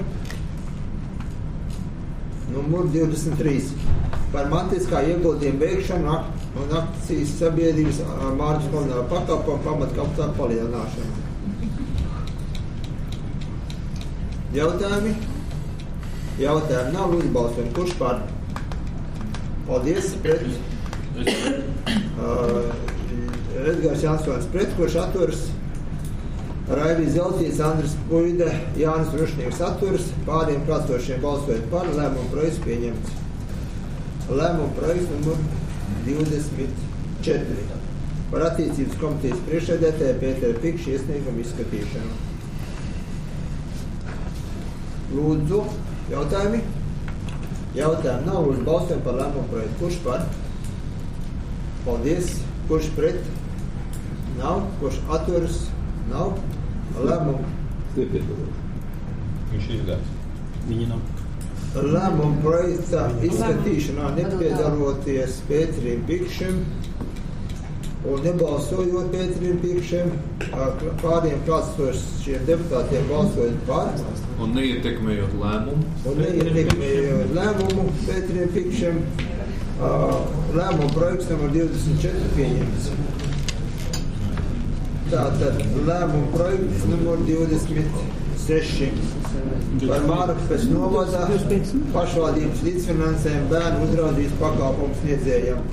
numur divdesmit trīs. Par mantiskā ieguldījuma veikšanu un akcijas sabiedrības mārķis komunāla pakalpojumu pamatkapitāla palielināšanu. Jautājumi? Jautājumi nav, lūdzu balsojam. Kurš par? Paldies. Pret. Uh, Edgars Jansons pret, kurš atturas. Raivijas Zeltīts, Andris Puide, Jānis Rušnieks atturas. Pāriem klātsošiem balsojot par, lēmumu projekts pieņemts. Lēmumu projekts numur divdesmit četri. Par attīstības komitejas priekšsēdētāja Pētera Pikša iesniegumu izskatīšanu. Lūdzu, jautājumi? Jautājumi nav, lūdzu balsojam par lēmumu projektu. Kurš par? Paldies. Kurš pret? Nav. Kurš atturas? Nav. Lēmumu.
Viņš izgājas. Viņi nav.
Lēmumu projekta izskatīšanā nepiedaloties Pēterim Pikšam un nebalsojot Pēterim Pikšam, pāriem klātsošiem deputātiem balsojot par.
Un neietekmējot lēmumu.
Un neietekmējot lēmumu Pēterim Pikšam. Lēmumu projekts numur divdesmit četri pieņemts. Tātad lēmumu projekts numur divdesmit seši. Par Mārupes novada pašvaldības līdzfinansējumu bērnu uzraudzības pakalpojumu sniedzējiem.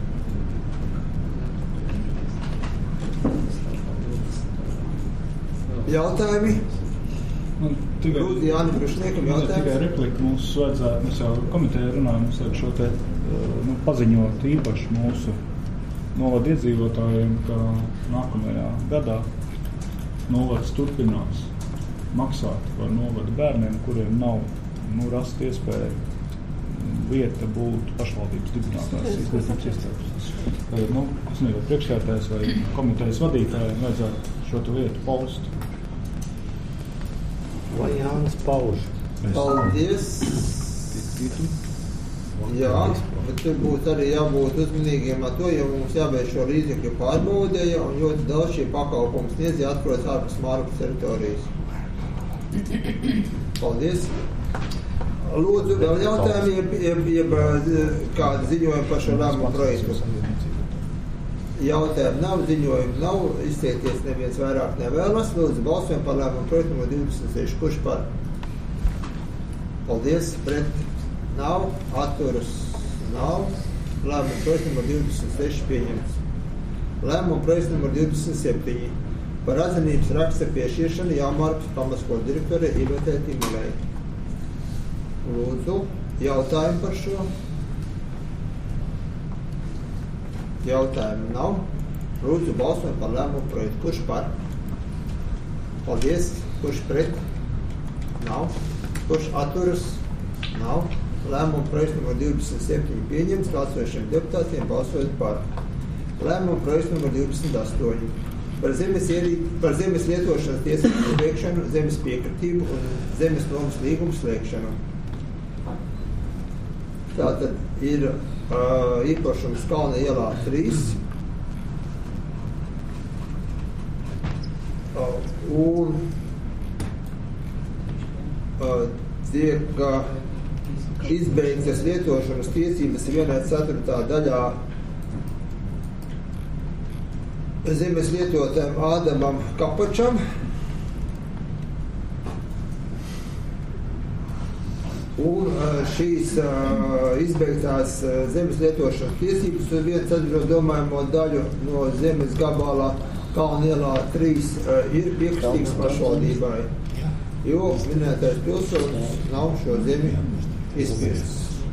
Jautājumi?
Nu, tikai,
Lūdzu, Jāni Krušniekam jautājums.
Tikai replika mums vajadzētu, mēs jau komiteja runājam, mums vajag šo te nu, paziņot īpaši mūsu novada iedzīvotājiem, ka nākamajā gadā novads turpinās maksāt par novada bērniem, kuriem nav nu, rast iespēja vieta būt pašvaldības dibinātājs izglītības iestādes. Nu, es nezinu, priekšsēdētājs vai komitejas vadītājiem vajadzētu šo vietu paust.
Vai Jānis pauž?
Paldies. Jā, bet tur būtu arī jābūt uzmanīgiem ar to, jo mums jābeidz šo līdzekļu pārbaudēja un ļoti daudz šie pakalpums sniedzēja atrodas ārpus Mārupes teritorijas. Paldies. Lūdzu, vēl jautājumi, jeb, jeb, jeb kādi ziņojumi par šo lēmumu projektu. Jautājumi nav, ziņojumi nav, izteikties neviens vairāk nevēlas. Lūdzu, balsojam par lēmumu projektu no divdesmit seši. Kurš par? Paldies. Pret? Nav. Atturas? Nav. Lēmumu projektu no divdesmit seši pieņemts. Lēmumu projektu no divdesmit septiņi. Par atzinības raksta piešķiršanu Jāmārupes pamatskolas direktore Ivetē Timulei. Lūdzu, jautājumi par šo? Jautājumu nav. Lūdzu, balsojam par lēmumu projektu. Kurš par? Paldies. Kurš pret? Nav. Kurš atturas? Nav. Lēmumu projektu numur divdesmit septiņi pieņemts, klātsošiem deputātiem balsojot par. Lēmumu projektu numur divdesmit astoņi. Par zemes, ierī, par zemes lietošanas tiesību veikšanu, zemes piekritību un zemes nomas līgumu slēgšanu. Tātad ir uh, īpašums Kalna ielā trīs. Uh, un uh, tiek uh, izbeigtas lietošanas tiesības vienā ceturtā daļā zemes lietotājiem Ādamam Kapačam. Un šīs uh, izbeigtās uh, zemes lietošanas tiesības uz vienu ceturto domājamo daļu no zemes gabalā Kalna ielā trīs uh, ir piekritīgs pašvaldībai, jo minētais pilsonis nav šo zemi izpircis.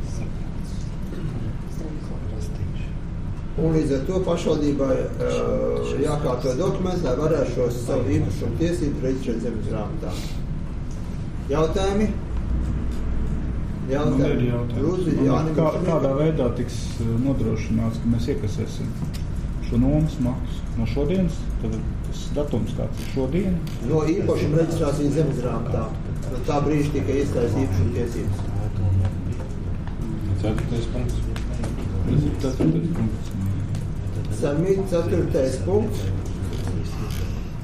Un līdz ar to pašvaldībai uh, jākārto dokumenti, lai varētu šos savu īpašumu tiesību reģistrēt zemes grāmatā. Jautājumi? Jautājumi. Lūdzu, Jāni,
Kā, kādā veidā tiks nodrošināts, ka mēs iekasēsim šo nomas maksu no šodienas? Tad tas datums kāds ir šodien?
No īpašuma reģistrācijas zemes grāmatā. No tā brīža tika iestājas īpašuma tiesības.
Ceturtais punkts.
Tas ir ceturtais punkts.
Samīt ceturtais punkts.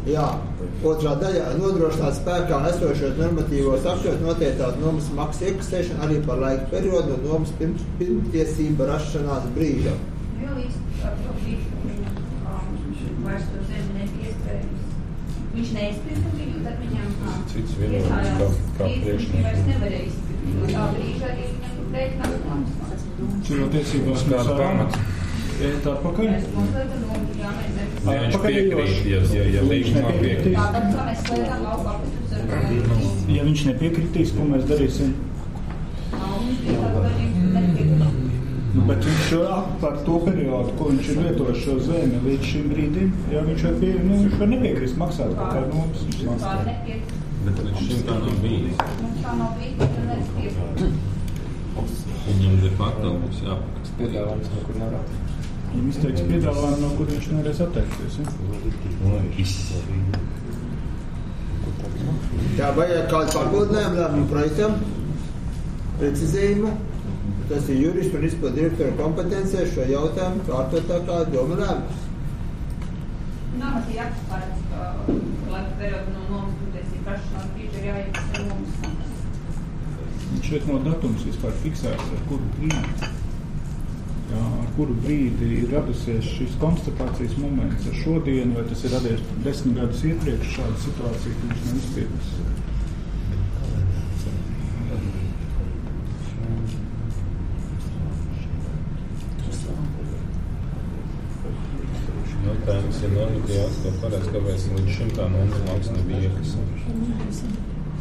Jā, otrā daļā nodrošināt spēkā esošos normatīvos aktos noteiktās nomas maksas iekasēšanu arī par laika periodu un nomas pirms, pirmtiesība rašanās brīžam.
Jo līdz ar to brīdi vairs to zemi nepiespējams. Viņš neizpirka viņu, tad viņam iestājās tiesības, viņi vairs nevarēja izpirkt. No tā brīža arī viņam rēķinās nomas.
Cilo tiesībās mēs varam iet atpakaļ?
Mēs noslēdzam nomu, jā, mēs nepiespējam.
Ja viņš piekrīt, ja, ja, ja līgumā piekrīt.
Tātad, kā mēs slēdzam lauku apstus ar
Ja viņš nepiekritīs, ko mēs darīsim?
Viņš piesāku darīt nepiekritīs.
Nu, bet viņš par to periodu, ko viņš ir lietojis šo zemi līdz šim brīdim, ja viņš var, pie, nu, viņš var nepiekrist maksāt kaut kādu nomas. Viņš maksā.
Bet līdz šim tā nav bijis.
Mums tā nav bijis, bet nevis piekrīt.
Viņam de facto būs jāpakast.
Piedāvājums no kur narāt.
Viņam izteiks piedāvājumu, no kur viņš nevarēs atteikties.
Tā vajag kādu papildinājumu lēmumu projektam, precizējumu. Tas ir juristu un izpildu direktoru kompetencē šo jautājumu kārtot tā kā doma lēmums.
Normatīvi akts paredz, ka laika periodu no nomas pirmtiesību rašanās brīža ir jāiekasē nomas maksas.
Viņš šeit no datums vispār fiksēts, ar kuru brīdi, jā, ar kuru brīdi ir radusies šis konstatācijas moments ar šodienu, vai tas ir radies desmit gadus iepriekš šāda situācija, ka viņš nav izpildījis.
Jautājums ir normatīvi akts, to paredz, kāpēc līdz šim tā nomas maksa nebija iekasēta.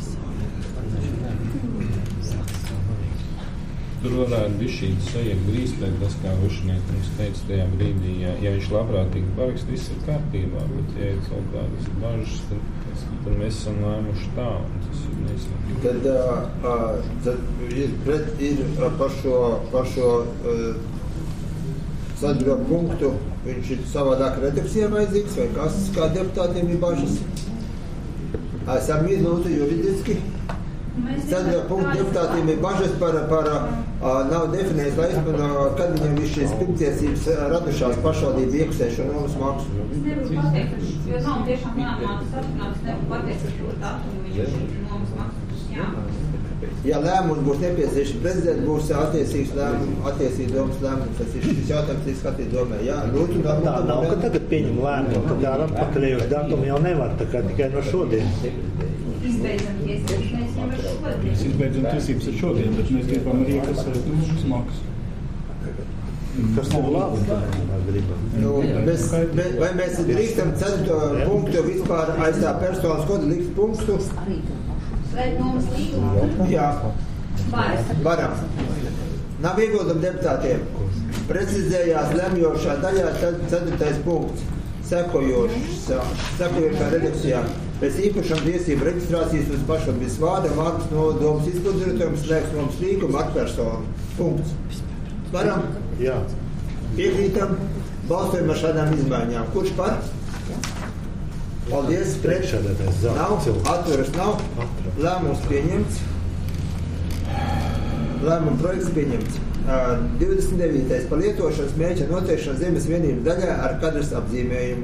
Tur varētu bišķīt sajiet grīstēt, tas kā Ušnieks mums teica tajā brīdī, ja, ja viņš labprātīgi parakst, viss ir kārtībā, bet ja ir kaut kādas bažas, tad, tad mēs esam lēmuši tā, un tas ir neizlēmīgi.
Tad, uh, tad ir, pret, ir uh, par šo, par šo uh, sadarbību punktu, viņš ir savādāk redakcijā vajadzīgs, vai kas, kā deputātiem ir bažas? Esam minūti juridiski. Sadarbību punktu deputātiem ir bažas par, par uh, nav definējis laismu, kad viņam ir šīs pirmtiesības radušās pašvaldību iekasēšanu nomas maksu.
Es nevaru pateikt, jo nav tiešām lēmumā tas atrunāts, nevaru pateikt, ka šo datumu viņš ir nomas maksu. Jā.
Ja lēmums būs nepieciešams, prezidents būs attiecīgs lēmums, attiecīgi domas lēmums, tas ir šis jautājums, kas skatīt domē. Jā, lūdzu,
tā nav, nav, ka tagad pieņem lēmumu, ka tā ar atpakaļējuši datumu jau nevar, tā kā tikai no šodienas.
Izbeidzam tiesības, mēs jau ar šodien.
Mēs izbeidzam tiesības ar šodien, bet mēs gribam arī iekasēt nomas maksu.
Tas nav labi, tā mēs gribam.
Nu, mēs, mēs, vai mēs drīkstam ceturto punktu vispār aiz tā personas kodu likt punktu?
Slēgt nomas līgumu?
Jā.
Varam.
Varam. Nav ieguldam deputātiem. Precizējās lemjošā daļā ceturtais punkts. Sekojošā, sekojošā redakcijā. Pēc īpašam tiesību reģistrācijas uz pašvaldības vārda vārds no domas izpildirektoram slēgs nomas līgumu ar personu. Punkts. Varam?
Jā.
Piekrītam. Balsojam ar šādām izmaiņām. Kurš par? Paldies. Pret? Nav. Atturas nav. Lēmums pieņemts. Lēmuma projekts pieņemts. Uh, divdesmit devītais par lietošanas mērķa noteikšanu zemes vienības daļā ar kadras apzīmējumu.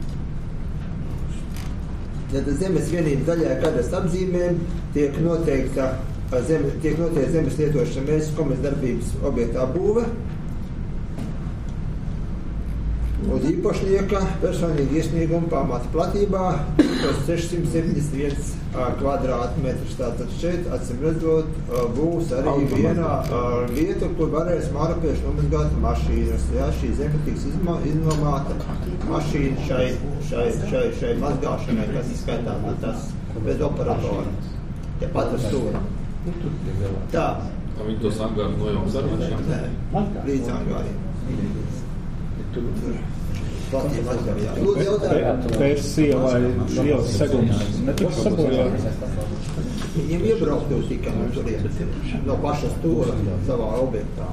Ja zemes vienības daļā ar kadras apzīmējumu tiek noteikta, zeme, tiek noteikta zemes lietošanas mērķa komerces darbības objektā būve uz īpašnieka personīgi iesniegumu pamata platībā sešsimt septiņdesmit viens kvadrātmetrus. Tātad šeit, acīm redzot, būs arī viena vieta, kur varēs mārapieši nomazgāt mašīnas. Jā, šī zeme tiks izma, iznomāta mašīna šai, šai, šai, šai mazgāšanai, kas izskaitām tas bez operatora. Ja pat uz stūra. Tā.
Viņi tos angāri nojauks ar mašīnu?
Nē, līdz angāriem. Lūdzu, jautājumu.
Pēc ielai ielas segums netiks sabojāt.
Viņiem iebrauktu tikai no turienes, no paša stūra savā objektā.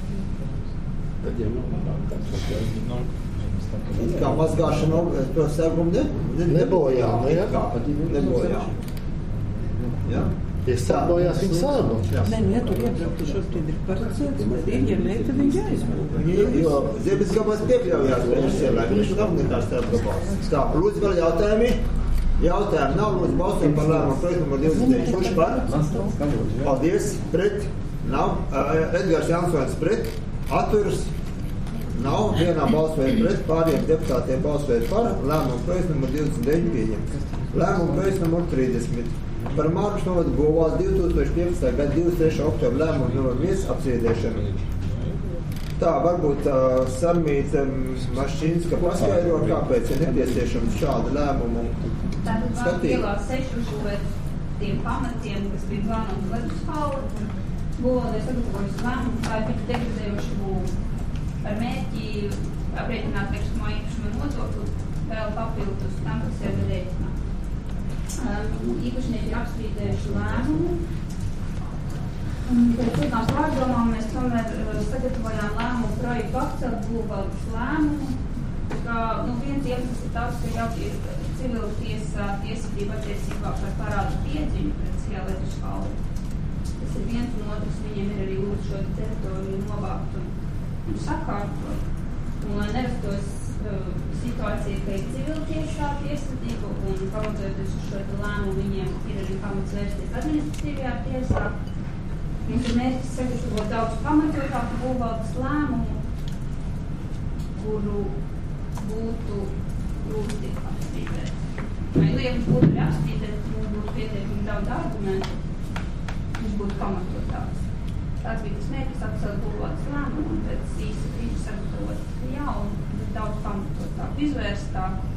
It kā mazgāšana to segumu ne, ne,
nebojā, ne,
jā? Nebojā. Jā?
Iestādojās viņas lēmumu.
Nē, nu, ja tur iebrauktu šobrīd ir paredzēts, bet ir, ja ne, tad viņi jāizmūg.
Jo zemes gabals piekļaujās pēc cilvēku, viņš nav nekāds starp gabals. Tā, lūdzu vēl jautājumi. Jautājumi nav, lūdzu balsojam par lēmumu projektu numur divdesmit deviņi. Kurš par? Paldies, pret. Nav. Edgars Jansons pret. Atturas. Nav. Vienā balsoja pret. Pāriem deputātiem balsoja par. Lēmumu projektu numur divdesmit deviņi pieņemts. Lēmumu projektu numur trīsdesmit. Par Mārpas novada Bulvāls divi tūkstoši piecpadsmitā gada divdesmit trešā oktobra lēmumu numur viens apstrīdēšanu. Tā, varbūt uh, Sarmīta Mašķīnska paskaidro, kāpēc ir nepieciešams šādu lēmumu skatīt.
Tātad vēl pielās seši uz tiem pamatiem, kas bija plānoti Ledushalli. Bulvālē sagatavojas lēmumu, kā ir biti degradējuši būvu ar mērķi aprēķināt nekustamo īpašumu nodokli vēl papildus tam, kas ir rēķināt. Um, īpašnieki ir apstrīdējuši lēmumu. Pēc citām pārdomām mēs tomēr uh, sagatavojām lēmumu projektu atcelt Bulvāles lēmumu. Kā, nu, viens iemesls ir tāds, ka jau ir civila tiesā tiesvedība attiecībā par parādu piedziņu pret Sijā Ledushalli. Tas ir viens un otrs, viņiem ir arī lūdzu šo teritoriju novākt un, un sakārtot. Un lai nerastos uh, situācija, ka ir civila tiesā tiesvedība un pamatojoties uz šo lēmumu, viņiem ir arī pamats vērsties administratīvajā tiesā. Mums ir mērķis sagatavot daudz pamatotāku Bulvāles lēmumu, kuru būtu grūti apstrīdēt. Vai, nu, ja mums būtu arī apstrīdēt, mums būtu pietiekami daudz argumentu, viņš būtu pamatotāks. Tāds bija tas mērķis apcelt Bulvāles lēmumu un pēc īsa brīža sagatavot jaunu, bet daudz pamatotāku, izvērstāku.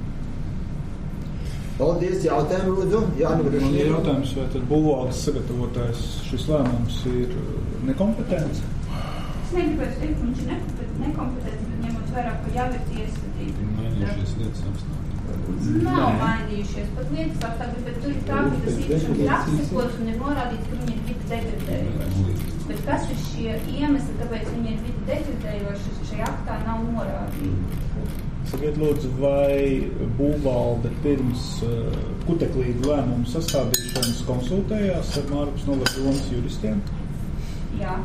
Paldies, jautājumu lūdzu. Jāni,
Man ir jautājums, vai tad Bulvāles sagatavotais šis lēmums ir nekompetents?
Es negribētu teikt, ka viņš ir nekompetents, bet ņemot vairāk, ka jau ir tiesvedība.
Mainījušies lietas apstākļi.
Nav mainījušies pat lietas apstākļi, bet tur ir tā, ka tas īpašums ir apsekots un ir norādīts, ka viņi ir vidi degradējoši. Bet kas ir šie iemesli, kāpēc viņi ir vidi degradējoši, šajā aktā nav norādīti.
Sakiet, lūdzu, vai Bulvāle pirms uh, kuteklīgu lēmumu sastādīšanas konsultējās ar Mārpas novada domas juristiem?
Jā.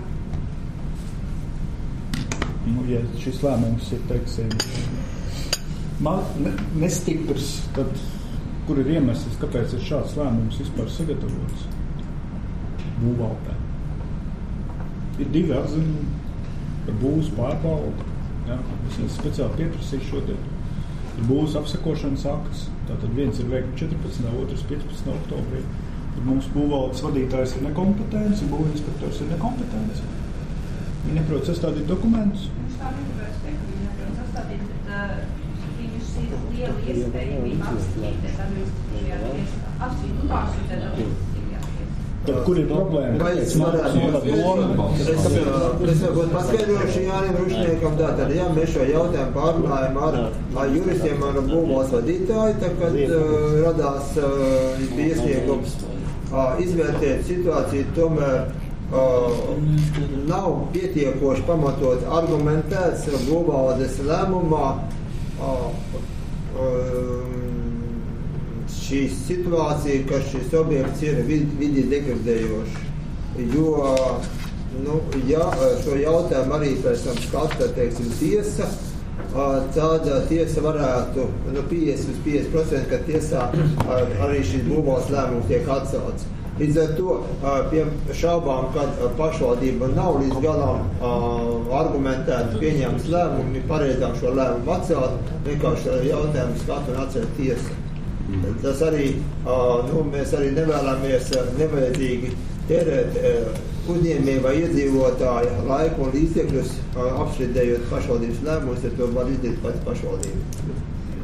Nu, ja šis lēmums ir, teiksim, man, ne, nestiprs, tad kur ir iemesls, kāpēc ir šāds lēmums vispār sagatavots Bulvālē? Ir divi atzinumi par būvas pārbaudu. Jā, es speciāli pieprasīju šodien. Ir būvas apsekošanas akts, tātad viens ir veikts četrpadsmitā, otrs piecpadsmitā oktobrī. Tad mums Bulvāles vadītājs ir nekompetents, būvinspektors ir nekompetents. Viņi neprot sastādīt dokumentus.
Viņš tā negribēs teikt, ka viņi neprot sastādīt, bet uh, viņus ir liela iespējamība apstrīdēt administratīvajā tiesā. Apstrīdēt un pārsūtēt administratīvajā tiesā.
Tad kur ir problēma?
Vai es varētu es varbūt paskaidrošu Jānim Rušniekam tātad, jā, mēs šo jautājumu pārunājam ar, ar juristiem, ar Bulvāles vadītāju, tā kad uh, radās uh, iesniegums uh, izvērtēt situāciju, tomēr uh, nav pietiekoši pamatot argumentēts Bulvāles lēmumā uh, uh, šī situācija, ka šis objekts ir vidi degradējoši. Jo, nu, ja šo jautājumu arī pēc tam skata, teiksim, tiesa, tāda tiesa varētu, nu, piecdesmit līdz piecdesmit procenti, ka tiesā arī šis Bulvāles lēmums tiek atcelts. Līdz ar to, pie šaubām, kad pašvaldība nav līdz galam argumentēti pieņēmas lēmumu, ir pareizāk šo lēmumu atcelt, vienkārši jautājumu skatu un atcelt tiesa. Tas arī, nu, mēs arī nevēlamies nevajadzīgi tērēt uzņēmēju vai iedzīvotāju laiku un līdzekļus apstrīdējot pašvaldības lēmumus, ja to var izdarīt pats pašvaldība.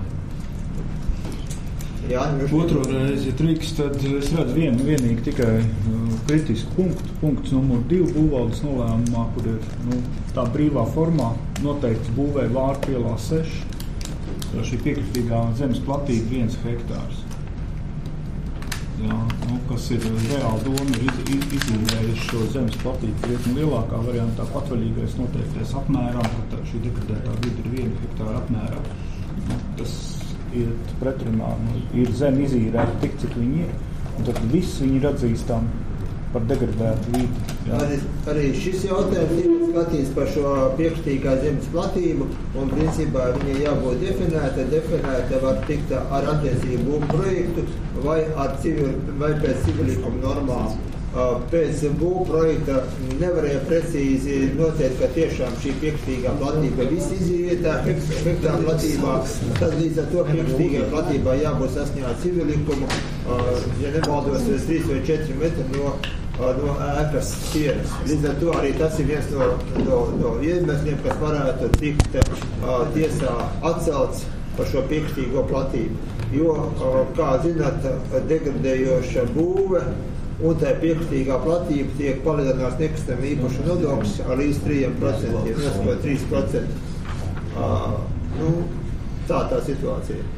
Jā,
Otro reizi, ja drīkst, tad es redzu vienu vienīgi tikai uh, kritisku punktu. Punkts numur divi Bulvāles nolēmumā, kur ir, nu, tā brīvā formā noteikts būvē Vārpielā seši. Šī piekritīgā zemes platība viens hektārs. Jā, nu, kas ir reāli doma, ir iz, iz, izlīmējuši šo zemes platību krietni lielākā variantā patvaļīgais noteiktais apmērā, tad šī degradētā vidi ir viena hektāra apmērā. Nu, tas ir pretrunā, nu, ir zeme izīrēta tik, cik viņi ir. Un tad viss viņi ir atzīstami par degradētu vidi.
Arī, arī šis jautājums ir skatīts par šo priekštīgā zemes platību, un principā viņa jābūt definēta. Definēta var tikt ar attiecību projektu vai, ar civil, vai pēc civilikuma normām. Pēc būvprojekta nevarēja precīzi noteikt, ka tiešām šī priekštīgā platība viss izietā hektāra platībā. Tad līdz ar to priekštīgā platībā jābūt saskaņā civilikumu, ja nemaldos, trīs vai četri metri no, no ēkas sienas. Līdz ar to arī tas ir viens no, no, no iemesliem, kas varētu tikt tiesā atcelts par šo priekštīgo platību. Jo, kā zināt, degradējoša būve un tā piekritīgā platība tiek palielināts nekustamā īpašuma nodoklis ar līdz trīs procentiem, nosakot trīs procenti. Uh, nu, tā tā situācija.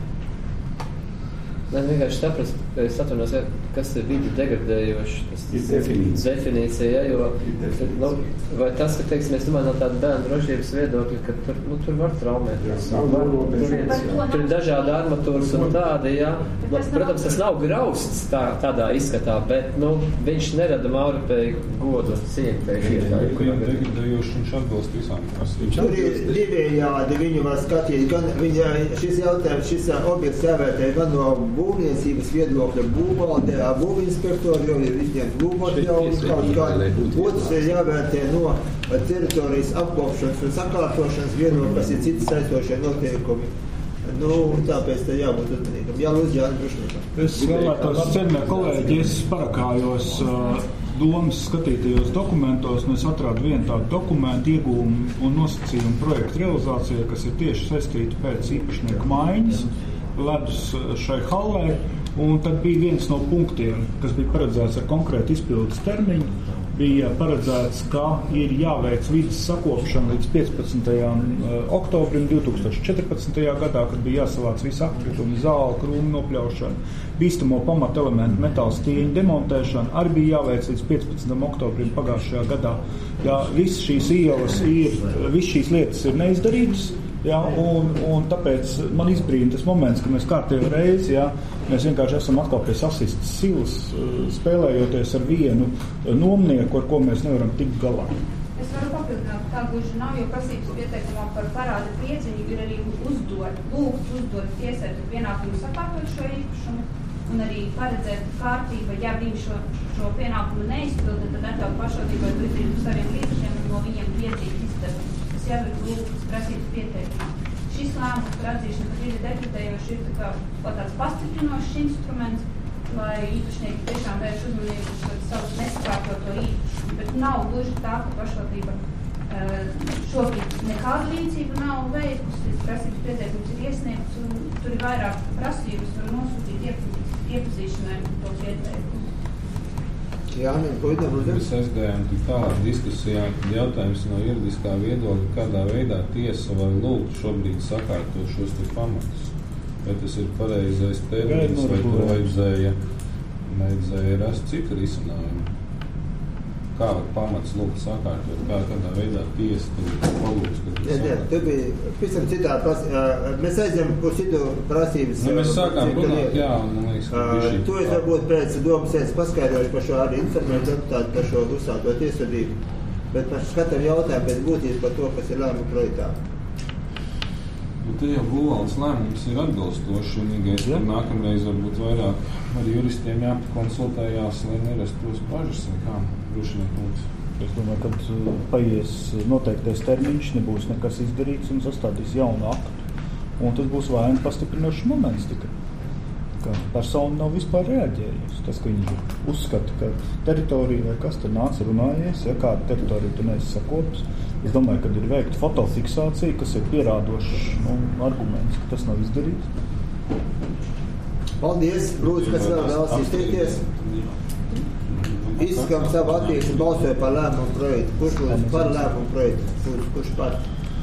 Nē, vienkārši saprast, es atvainojos, kas ir vidi degradējoši. Tas
ir definīcija.
definīcija, jo, nu, vai tas, ka, teiksim, es domāju no tāda bērnu drošības viedokļa, ka tur, nu, tur var traumēties. Var, tur, ir, tur ir dažādi armatūras un tādi, jā. Protams, tas nav grausts tā, tādā izskatā, bet, nu, viņš nerada Mauripēju godu cieņu.
Degradējoši viņš atbilst visām prasībām.
Tur ir divējādi, viņu var skatīt, gan viņa, šis jautājums, šis objekts jāvērtē gan no būvniecības viedokļa būvvaldē, būvinspektori jau ir izņemt būvotļaujas kaut kādu. Otrs ir jāvērtē no teritorijas apkopšanas un sakārtošanas viedokļa, kas ir citas saistošie noteikumi. Nu, tāpēc te jābūt uzmanīgam. Jā, lūdzu, Jānis Brušniekam.
Es vēlētos, cienījamie kolēģi, es parakājos uh, domas skatītajos dokumentos, un es atrādu vienu tādu dokumentu iegūmu un nosacījumu projektu realizācijai, kas ir tieši saistīta pēc īpašnieku maiņas ledus šai hallē, un tad bija viens no punktiem, kas bija paredzēts ar konkrētu izpildes termiņu, bija paredzēts, ka ir jāveic vidas sakopšana līdz piecpadsmitajam oktobrim divi tūkstoši četrpadsmitajā gadā, kad bija jāsavāc visi atkritumi, zāle, krūmu nopļaušana, bīstamo pamatu elementu metāla stieņu demontēšana, arī bija jāveic līdz piecpadsmitajam oktobrim pagājušajā gadā. Jā, visas šīs ielas ir, visas šīs lietas ir neizdarītas. Jā, un, un tāpēc man izbrīna tas moments, ka mēs kārtējo reizi, jā, mēs vienkārši esam atkal pie sasistas silas, spēlējoties ar vienu nomnieku, ar ko mēs nevaram tikt galā.
Es varu papildināt, tā gluži nav, jo prasības pieteikumā par parāda priedziņu ir arī uzdot, lūgts uzdot tiesai pienākumu sakārtot šo īpašumu un arī paredzēt kārtība, ja viņi šo, šo pienākumu neizpilda, tad atļaut pašvaldībai to izdarīt uz saviem līdzekļiem un no viņiem priedziņu izdarīt. Jābūt lūgtas prasības pieteikumā. Šis lēmums par atzīšanu, ka vidi degradējoši ir tā kā, tāds pastiprinošs instruments, lai īpašnieki tiešām vērš uzmanību uz savu nesakārtoto īpašumu, bet nav gluži tā, ka pašvaldība uh, šobrīd nekādu rīcību nav veikusi, prasības pieteikums ir iesniegts un tur ir vairāk prasības var nosūtīt iepazīšanai to pieteikumu.
Jā,
mēs aizgājām tik tālāk diskusijā, kad jautājums no juridiskā viedokļa, kādā veidā tiesa vai lūgt šobrīd sakārtot šos te pamatus. Vai tas ir pareizais termins, vai to vajadzēja, vajadzēja rast citu risinājumu. Kā var pamats lūgt sakārtot, kā kādā veidā tiesa tur palūks, kad
jā, jā, tu bija pisam citā prasība. Mēs aizņem uz citu prasības.
Nu, mēs sākām runāt, jā, un man liekas, ka bija šī.
Tu es varbūt pēc domas sēdes paskaidrošu par šo arī informēt deputātu par šo uzsākto tiesvedību. Bet mēs skatām jautājumu pēc būtības par to, kas ir lēmuma projektā.
Nu, te jau būvvaldes lēmums ir atbilstoši, vienīgais, ka nākamreiz varbūt vairāk ar juristiem jāpakonsultējās, lai nerastos bažas, vai kā Brušniekums.
Es domāju, ka paies noteiktais termiņš, nebūs nekas izdarīts un sastādīs jaunu aktu. Un tas būs vaina pastiprinošs moments tikai. Ka persona nav vispār reaģējusi. Tas, ka viņi uzskata, ka teritorija vai kas tur nāca runājies, ja kāda teritorija tu neesi sakops. Es domāju, ka ir veikta fotofiksācija, kas ir pierādošs nu, arguments, ka tas nav izdarīts.
Paldies! Lūdzu, kas vēl vēlas izteikties? Izskam savu attieksmi, balsoja par lēmumu projektu. Kurš lūdzu par lēmumu projektu? Kurš, kurš par?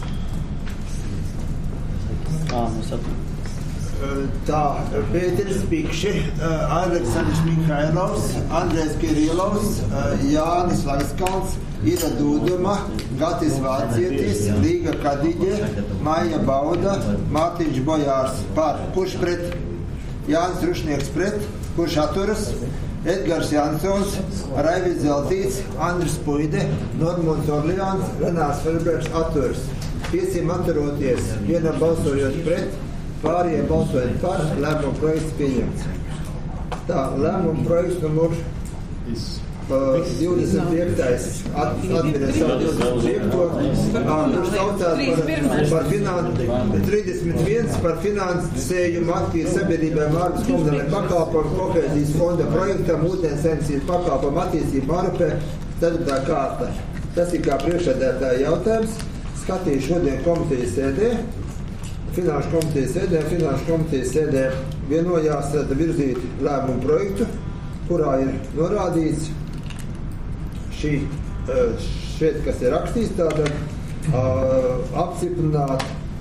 Ā, mums atbīd.
Tā, Pēteris Pikši, Aleksandrs Mihailovs, Andrejs Kirilovs, Jānis Lagskalns, Ira Dūduma, Gatis Vācietis, Līga Kadiģe, Maija Bauda, Mārtiņš Bojārs par. Kurš pret? Jānis Rušnieks pret, kurš atturas, Edgars Jansons, Raivis Zeltīts, Andris Puide, Normons Orleāns, Renārs Ferbergs atturas. Pieciem atturoties, vienam balsojot pret, pārējiem balsojot par, lēmuma projekts pieņemts. Tā, lēmuma projekts numur uh, divdesmit piektais at, atvirē savu divdesmit piekto kurš saucās par, par finan, trīsdesmit viens par finansējumu aktīvu sabiedrībai Mārpas komunālajiem pakalpojumu kohēzijas fonda projektam ūdensensības pakalpojumu attīstību Mārupē, ceturtā kārta. Tas ir kā priekšsēdētāja jautājums. Skatīju šodien komitejas sēdē, Finanšu komitejas sēdē, Finanšu komitejas sēdē vienojās virzīt lēmumu projektu, kurā ir norādīts šī, šeit, kas ir rakstīts, tātad apstiprināt,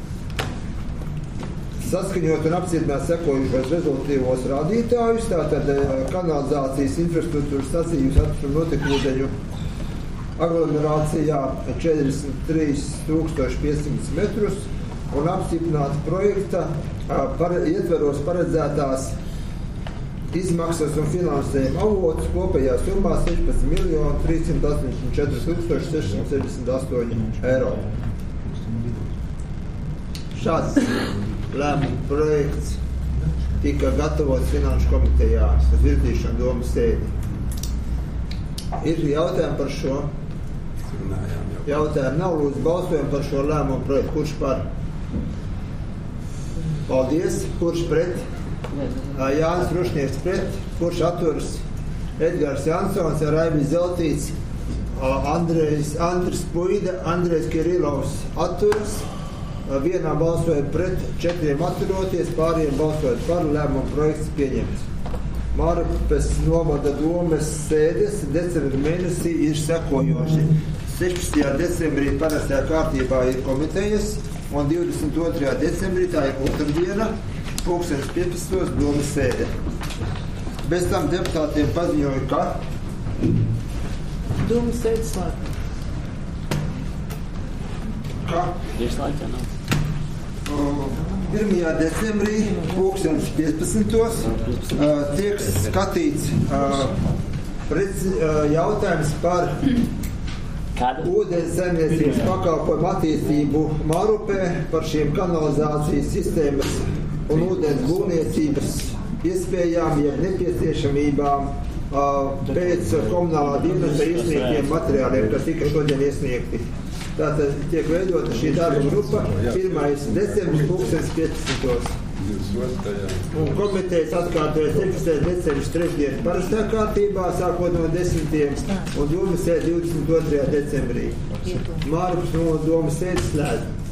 saskaņot un apstiprināt sekojušos rezultīvos rādītājus, tātad kanalizācijas infrastruktūras sacījums atveru notekūdeņu aglomerācijā četrdesmit trīs tūkstoši piecsimt metrus un apstiprināt projekta par, ietveros paredzētās izmaksas un finansējuma avotus kopējā summā sešpadsmit miljoni trīssimt astoņdesmit četri tūkstoši sešsimt sešdesmit astoņi eiro. Šāds lēmuma projekts tika gatavots Finanšu komitejā uz virzīšanu domas sēdi. Ir jautājumi par šo? Jautājumi nav, lūdzu balsojumu par šo lēmumu projektu. Kurš par? Paldies. Kurš pret? Jānis Rušnieks pret. Kurš atturas? Edgars Jansons, Raivis Zeltīts, Andrejs, Andris Puide, Andrejs Kirilovs atturas. Vienā balsojot pret, četriem atturoties, pāriem balsojot par, lēmumu projekts pieņemts. Mārupes novada domes sēdes decembra mēnesī ir sekojoši. sešpadsmitajā decembrī parastajā kārtībā ir komitejas, un divdesmit otrajā decembrī tā ir otrdiena, pulkstens piecpadsmitos domes sēde. Bez tam deputātiem paziņoja, ka
domes sēde slēgta.
Ka?
Ieslēgta nav.
pirmajā decembrī, pulkstens piecpadsmitos, tiek skatīts jautājums par ūdens saimniecības pakalpojumu attīstību Mārupē, par šīm kanalizācijas sistēmas un ūdens būvniecības iespējām, jeb nepieciešamībām pēc komunālā dienesta iesniegtiem materiāliem, kas tika šodien iesniegti. Tātad tiek veidota šī darba grupa pirmais decembris pulkstens piecpadsmitos. Un komitejas atkārtoja septiņpadsmitais decembris trešdien parastā kārtībā, sākot no desmitiem, un domas sēde divdesmit otrajā decembrī. Mārupes no domas sēdes slēdz.